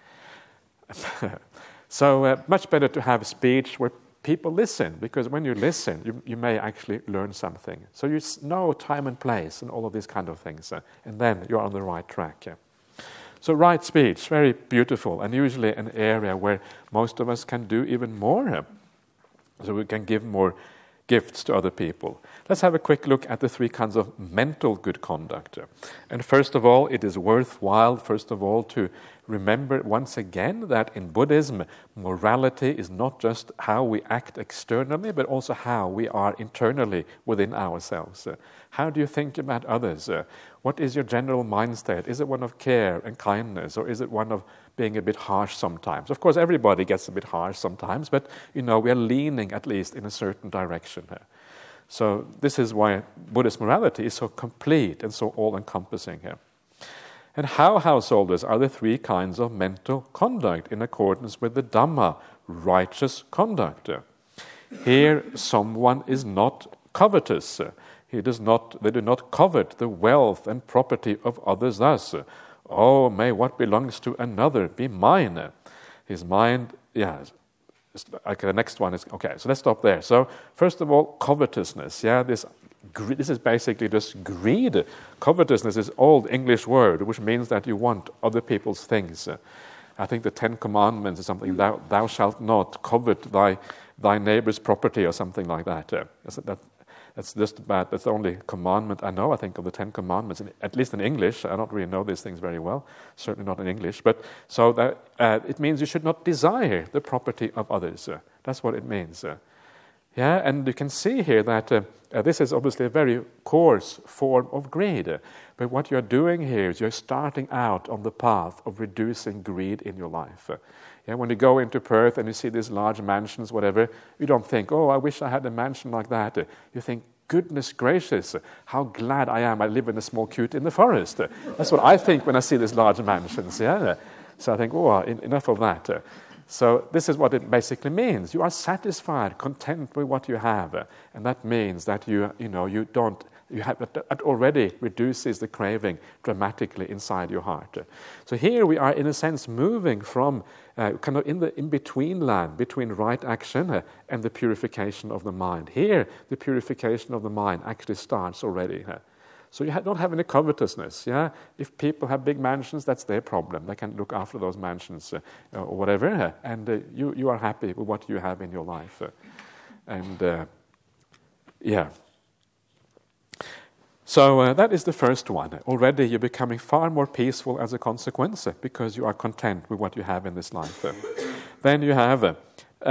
So uh, much better to have speech where people listen, because when you listen, you, you may actually learn something. So you know time and place and all of these kind of things, uh, and then you're on the right track. Yeah. So right speech, very beautiful, and usually an area where most of us can do even more. Uh, so we can give more gifts to other people. Let's have a quick look at the three kinds of mental good conduct. And first of all, it is worthwhile, first of all, to remember once again that in Buddhism, morality is not just how we act externally, but also how we are internally within ourselves. Uh, how do you think about others? Uh, what is your general mind state? Is it one of care and kindness, or is it one of being a bit harsh sometimes. Of course, everybody gets a bit harsh sometimes, but, you know, we are leaning at least in a certain direction here. So this is why Buddhist morality is so complete and so all-encompassing here. And how, householders, are the three kinds of mental conduct in accordance with the Dhamma, righteous conduct? Here, someone is not covetous. He does not, they do not covet the wealth and property of others thus. Oh, may what belongs to another be mine. His mind, yeah, okay, the next one is, okay, so let's stop there. So, first of all, covetousness, yeah, this this is basically just greed. Covetousness is an old English word, which means that you want other people's things. I think the Ten Commandments is something, thou, thou shalt not covet thy thy neighbor's property or something like that. Uh, that that's just about, that's the only commandment I know, I think, of the Ten Commandments, at least in English. I don't really know these things very well, certainly not in English. But so that uh, it means you should not desire the property of others. Uh, that's what it means. Uh, yeah, and you can see here that uh, uh, this is obviously a very coarse form of greed. Uh, but what you're doing here is you're starting out on the path of reducing greed in your life. Uh, Yeah, when you go into Perth and you see these large mansions, whatever, you don't think, oh, I wish I had a mansion like that. You think, goodness gracious, how glad I am I live in a small coot in the forest. That's what I think when I see these large mansions. Yeah. So I think, oh, enough of that. So this is what it basically means. You are satisfied, content with what you have. And that means that you, you know, you don't, you have, that already reduces the craving dramatically inside your heart. So here we are, in a sense, moving from uh, kind of in the in-between land, between right action uh, and the purification of the mind. Here, the purification of the mind actually starts already. Uh. So you ha- don't have any covetousness. Yeah, if people have big mansions, that's their problem. They can look after those mansions uh, or whatever, uh, and uh, you you are happy with what you have in your life. Uh, and uh, yeah. So uh, that is the first one. Already you're becoming far more peaceful as a consequence uh, because you are content with what you have in this life. Uh, then you have, uh,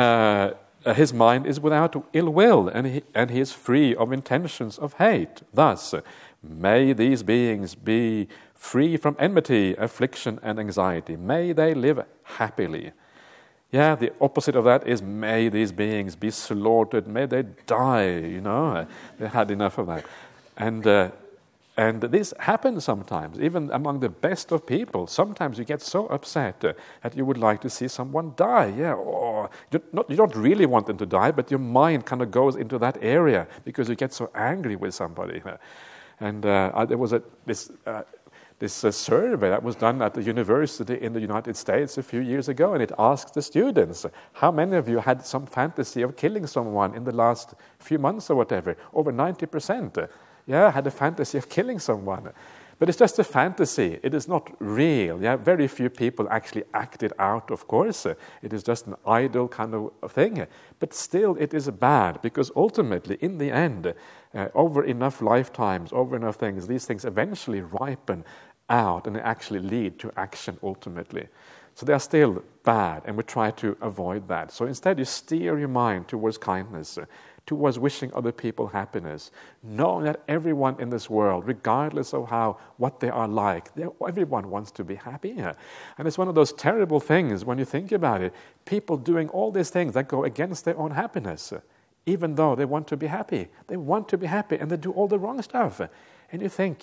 uh, his mind is without ill will, and he, and he is free of intentions of hate. Thus, uh, may these beings be free from enmity, affliction, and anxiety. May they live happily. Yeah, the opposite of that is, may these beings be slaughtered, may they die, you know. They had enough of that. And uh, and this happens sometimes, even among the best of people. Sometimes you get so upset uh, that you would like to see someone die. Yeah, or you, not, you don't really want them to die, but your mind kind of goes into that area because you get so angry with somebody. And uh, there was a this uh, this uh, survey that was done at the university in the United States a few years ago, and it asked the students, how many of you had some fantasy of killing someone in the last few months or whatever? Over ninety percent. Yeah, had a fantasy of killing someone. But it's just a fantasy. It is not real. Yeah, very few people actually act it out, of course. It is just an idle kind of thing. But still, it is bad, because ultimately, in the end, uh, over enough lifetimes, over enough things, these things eventually ripen out and they actually lead to action ultimately. So they are still bad, and we try to avoid that. So instead, you steer your mind towards kindness, towards wishing other people happiness, knowing that everyone in this world, regardless of how what they are like, everyone wants to be happy. And it's one of those terrible things when you think about it, people doing all these things that go against their own happiness, even though they want to be happy. They want to be happy, and they do all the wrong stuff. And you think,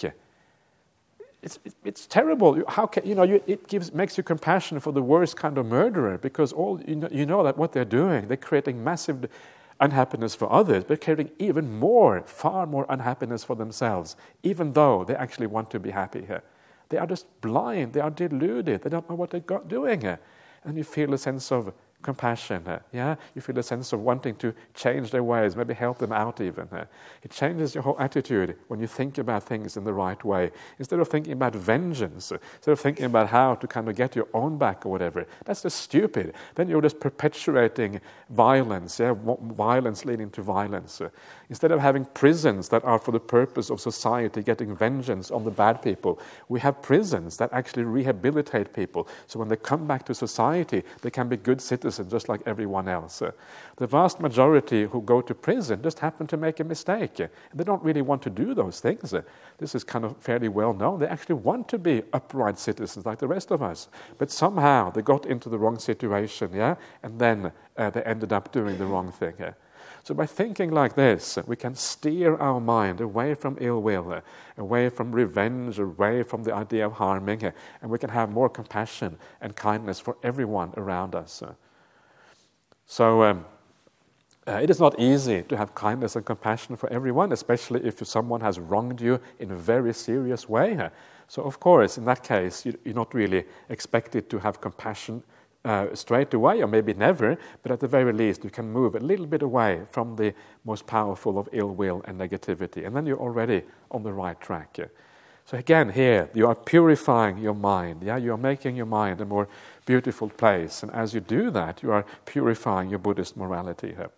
It's, it's terrible. How can, you know, you, it gives makes you compassion for the worst kind of murderer, because all you know, you know that what they're doing, they're creating massive unhappiness for others, but creating even more, far more unhappiness for themselves, even though they actually want to be happy here. They are just blind. They are deluded. They don't know what they're doing here. And you feel a sense of compassion, uh, yeah? You feel a sense of wanting to change their ways, maybe help them out even. Uh. It changes your whole attitude when you think about things in the right way. Instead of thinking about vengeance, uh, instead of thinking about how to kind of get your own back or whatever, that's just stupid. Then you're just perpetuating violence, yeah? Violence leading to violence. Uh. Instead of having prisons that are for the purpose of society getting vengeance on the bad people, we have prisons that actually rehabilitate people. So when they come back to society, they can be good citizens citizen just like everyone else. Uh, the vast majority who go to prison just happen to make a mistake. Uh, they don't really want to do those things. Uh, this is kind of fairly well known. They actually want to be upright citizens like the rest of us. But somehow they got into the wrong situation, yeah, and then uh, they ended up doing the wrong thing. Uh. So by thinking like this, we can steer our mind away from ill will, away from revenge, away from the idea of harming, and we can have more compassion and kindness for everyone around us. So um, uh, it is not easy to have kindness and compassion for everyone, especially if someone has wronged you in a very serious way. So of course, in that case, you're not really expected to have compassion Uh, straight away, or maybe never, but at the very least you can move a little bit away from the most powerful of ill will and negativity, and then you're already on the right track. Yeah. So again, here you are purifying your mind. Yeah, you are making your mind a more beautiful place, and as you do that, you are purifying your Buddhist morality here.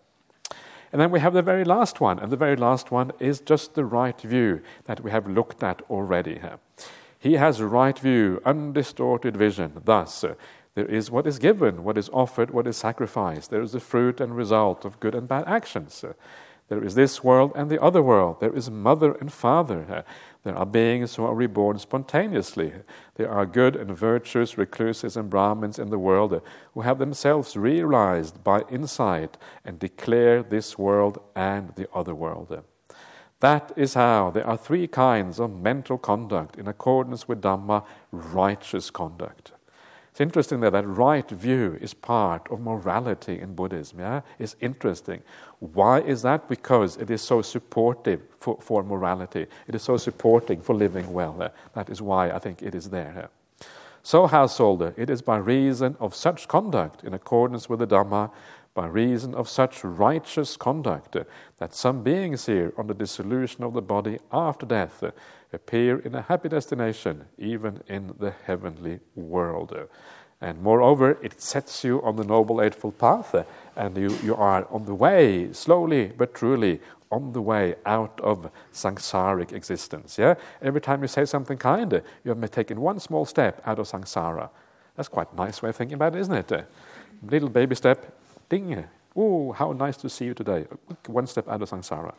And then we have the very last one, and the very last one is just the right view that we have looked at already here. He has right view, undistorted vision. Thus, uh, there is what is given, what is offered, what is sacrificed. There is the fruit and result of good and bad actions. Uh, there is this world and the other world. There is mother and father. Uh, there are beings who are reborn spontaneously. There are good and virtuous recluses and Brahmins in the world uh, who have themselves realized by insight and declare this world and the other world. Uh, That is how there are three kinds of mental conduct in accordance with Dhamma, righteous conduct. It's interesting that that right view is part of morality in Buddhism. Yeah, it's interesting. Why is that? Because it is so supportive for, for morality. It is so supporting for living well. Uh, that is why I think it is there. Uh. So, householder, it is by reason of such conduct in accordance with the Dhamma, by reason of such righteous conduct, uh, that some beings here on the dissolution of the body after death uh, appear in a happy destination, even in the heavenly world. Uh, and moreover, it sets you on the Noble Eightfold Path, uh, and you, you are on the way, slowly but truly, on the way out of samsaric existence. Yeah, every time you say something kind, uh, you have taken one small step out of samsara. That's quite a nice way of thinking about it, isn't it? Uh, little baby step. Ding! Oh, how nice to see you today. One step out of samsara.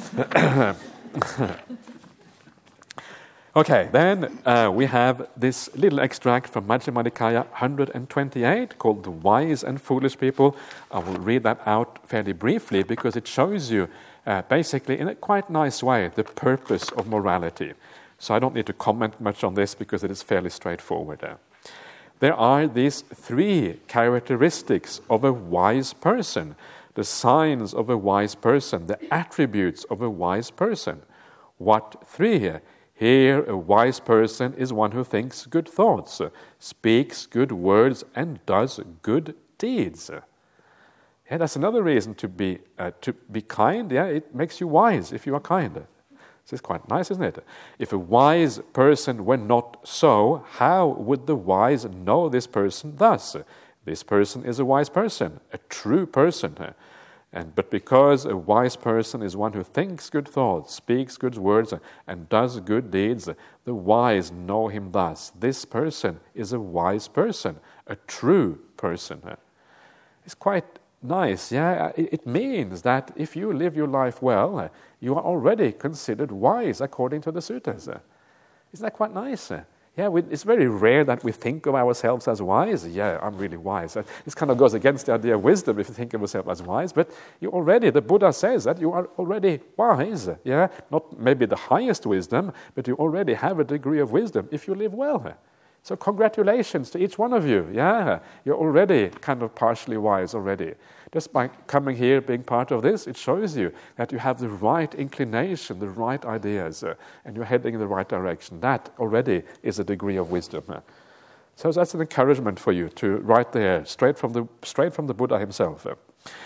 Okay, then uh, we have this little extract from Majjhima Nikaya one hundred twenty-eight called The Wise and Foolish People. I will read that out fairly briefly because it shows you uh, basically in a quite nice way the purpose of morality. So I don't need to comment much on this because it is fairly straightforward. Uh. There are these three characteristics of a wise person, the signs of a wise person, the attributes of a wise person. What three? Here, a wise person is one who thinks good thoughts, speaks good words, and does good deeds. Yeah, that's another reason to be uh, to be kind. Yeah, it makes you wise if you are kind. This is quite nice, isn't it? If a wise person were not so, how would the wise know this person thus? This person is a wise person, a true person. And but because a wise person is one who thinks good thoughts, speaks good words, and does good deeds, the wise know him thus. This person is a wise person, a true person. It's quite nice, yeah. It means that if you live your life well, you are already considered wise according to the suttas. Isn't that quite nice? Yeah, we, it's very rare that we think of ourselves as wise. Yeah, I'm really wise. This kind of goes against the idea of wisdom if you think of yourself as wise, but you already, the Buddha says that you are already wise. Yeah, not maybe the highest wisdom, but you already have a degree of wisdom if you live well. So congratulations to each one of you. Yeah, you're already kind of partially wise already. Just by coming here, being part of this, it shows you that you have the right inclination, the right ideas, uh, and you're heading in the right direction. That already is a degree of wisdom. Uh. So that's an encouragement for you to right there, straight from the straight from the Buddha himself. Uh.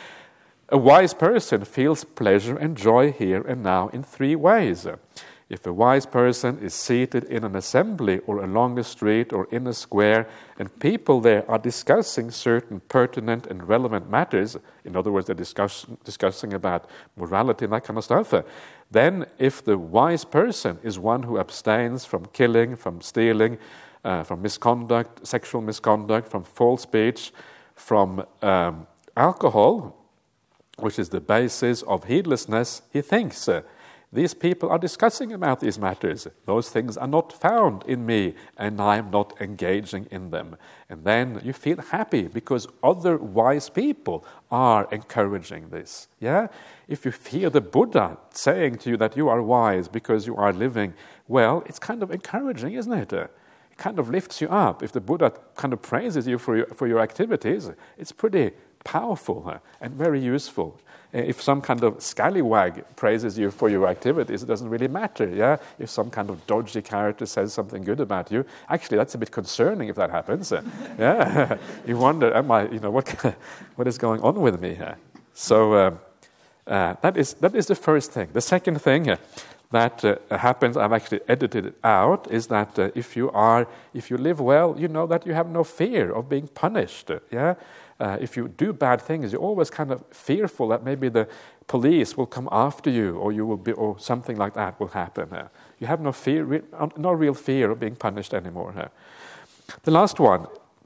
A wise person feels pleasure and joy here and now in three ways. Uh. If a wise person is seated in an assembly or along the street or in a square and people there are discussing certain pertinent and relevant matters, in other words, they're discuss, discussing about morality and that kind of stuff, then if the wise person is one who abstains from killing, from stealing, uh, from misconduct, sexual misconduct, from false speech, from um, alcohol, which is the basis of heedlessness, he thinks, uh, these people are discussing about these matters. Those things are not found in me, and I am not engaging in them. And then you feel happy because other wise people are encouraging this. Yeah? If you hear the Buddha saying to you that you are wise because you are living well, it's kind of encouraging, isn't it? It kind of lifts you up. If the Buddha kind of praises you for your, for your activities, it's pretty powerful uh, and very useful. If some kind of scallywag praises you for your activities, it doesn't really matter, yeah? If some kind of dodgy character says something good about you, actually that's a bit concerning if that happens. Uh, yeah, you wonder, am I, you know, what what is going on with me here? So uh, uh, that is that is the first thing. The second thing uh, that uh, happens, I've actually edited it out, is that uh, if you are, if you live well, you know that you have no fear of being punished, yeah? Uh, if you do bad things, you're always kind of fearful that maybe the police will come after you, or you will be, or something like that will happen. Uh, you have no fear, re- no real fear of being punished anymore. Uh. The last one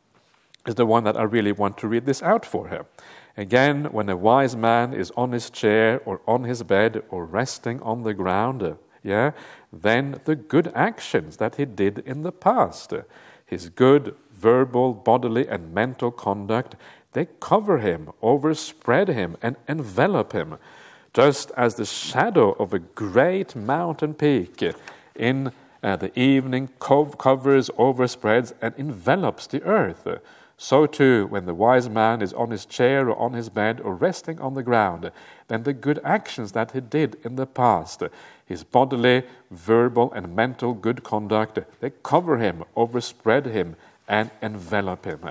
is the one that I really want to read this out for her. Again, when a wise man is on his chair or on his bed or resting on the ground, uh, yeah, then the good actions that he did in the past, uh, his good verbal, bodily, and mental conduct, they cover him, overspread him, and envelop him, just as the shadow of a great mountain peak in uh, the evening co- covers, overspreads, and envelops the earth. So too, when the wise man is on his chair or on his bed or resting on the ground, then the good actions that he did in the past, his bodily, verbal, and mental good conduct, they cover him, overspread him, and envelop him.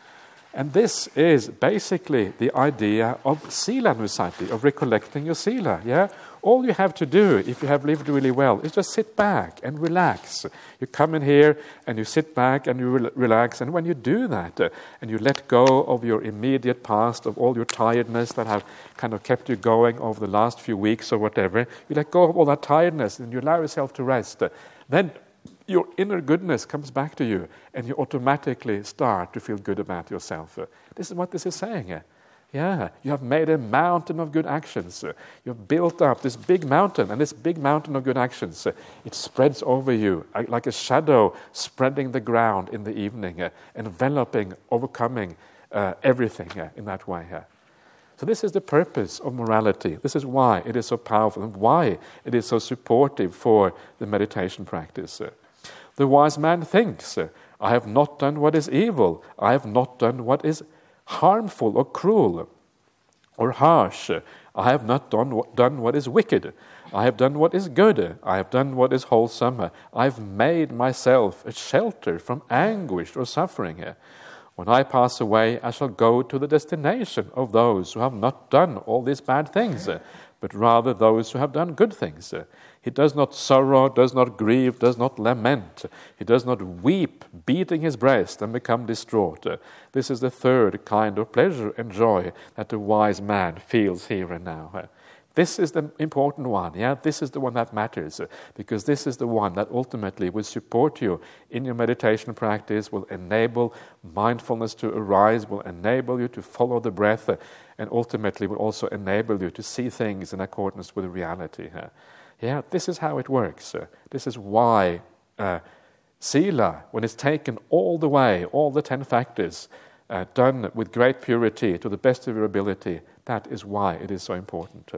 And this is basically the idea of Sila Nusati, of recollecting your Sila. Yeah? All you have to do, if you have lived really well, is just sit back and relax. You come in here and you sit back and you re- relax. And when you do that, uh, and you let go of your immediate past, of all your tiredness that have kind of kept you going over the last few weeks or whatever, you let go of all that tiredness and you allow yourself to rest. Uh, then your inner goodness comes back to you, and you automatically start to feel good about yourself. Uh, this is what this is saying. Uh, yeah, you have made a mountain of good actions. Uh, you've built up this big mountain, and this big mountain of good actions, uh, it spreads over you uh, like a shadow spreading the ground in the evening, uh, enveloping, overcoming uh, everything uh, in that way. Uh. So this is the purpose of morality. This is why it is so powerful and why it is so supportive for the meditation practice. Uh. The wise man thinks, I have not done what is evil. I have not done what is harmful or cruel or harsh. I have not done, done what is wicked. I have done what is good. I have done what is wholesome. I have made myself a shelter from anguish or suffering. When I pass away, I shall go to the destination of those who have not done all these bad things, but rather those who have done good things. He does not sorrow, does not grieve, does not lament. He does not weep, beating his breast and become distraught. This is the third kind of pleasure and joy that the wise man feels here and now. This is the important one, yeah? This is the one that matters, because this is the one that ultimately will support you in your meditation practice, will enable mindfulness to arise, will enable you to follow the breath, and ultimately will also enable you to see things in accordance with reality. Yeah, this is how it works. This is why uh, Sila, when it's taken all the way, all the ten factors, uh, done with great purity to the best of your ability, that is why it is so important.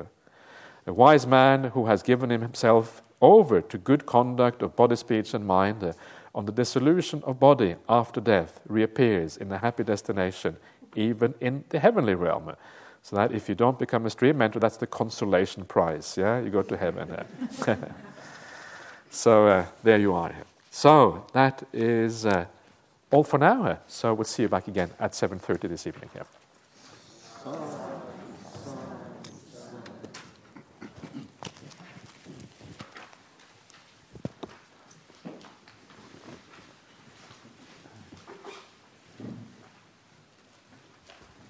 A wise man who has given himself over to good conduct of body, speech, and mind, uh, on the dissolution of body after death, reappears in a happy destination, even in the heavenly realm. So that if you don't become a stream mentor, that's the consolation prize. Yeah, you go to heaven. Uh. so uh, there you are. So that is uh, all for now. So we'll see you back again at seven thirty this evening. Yeah.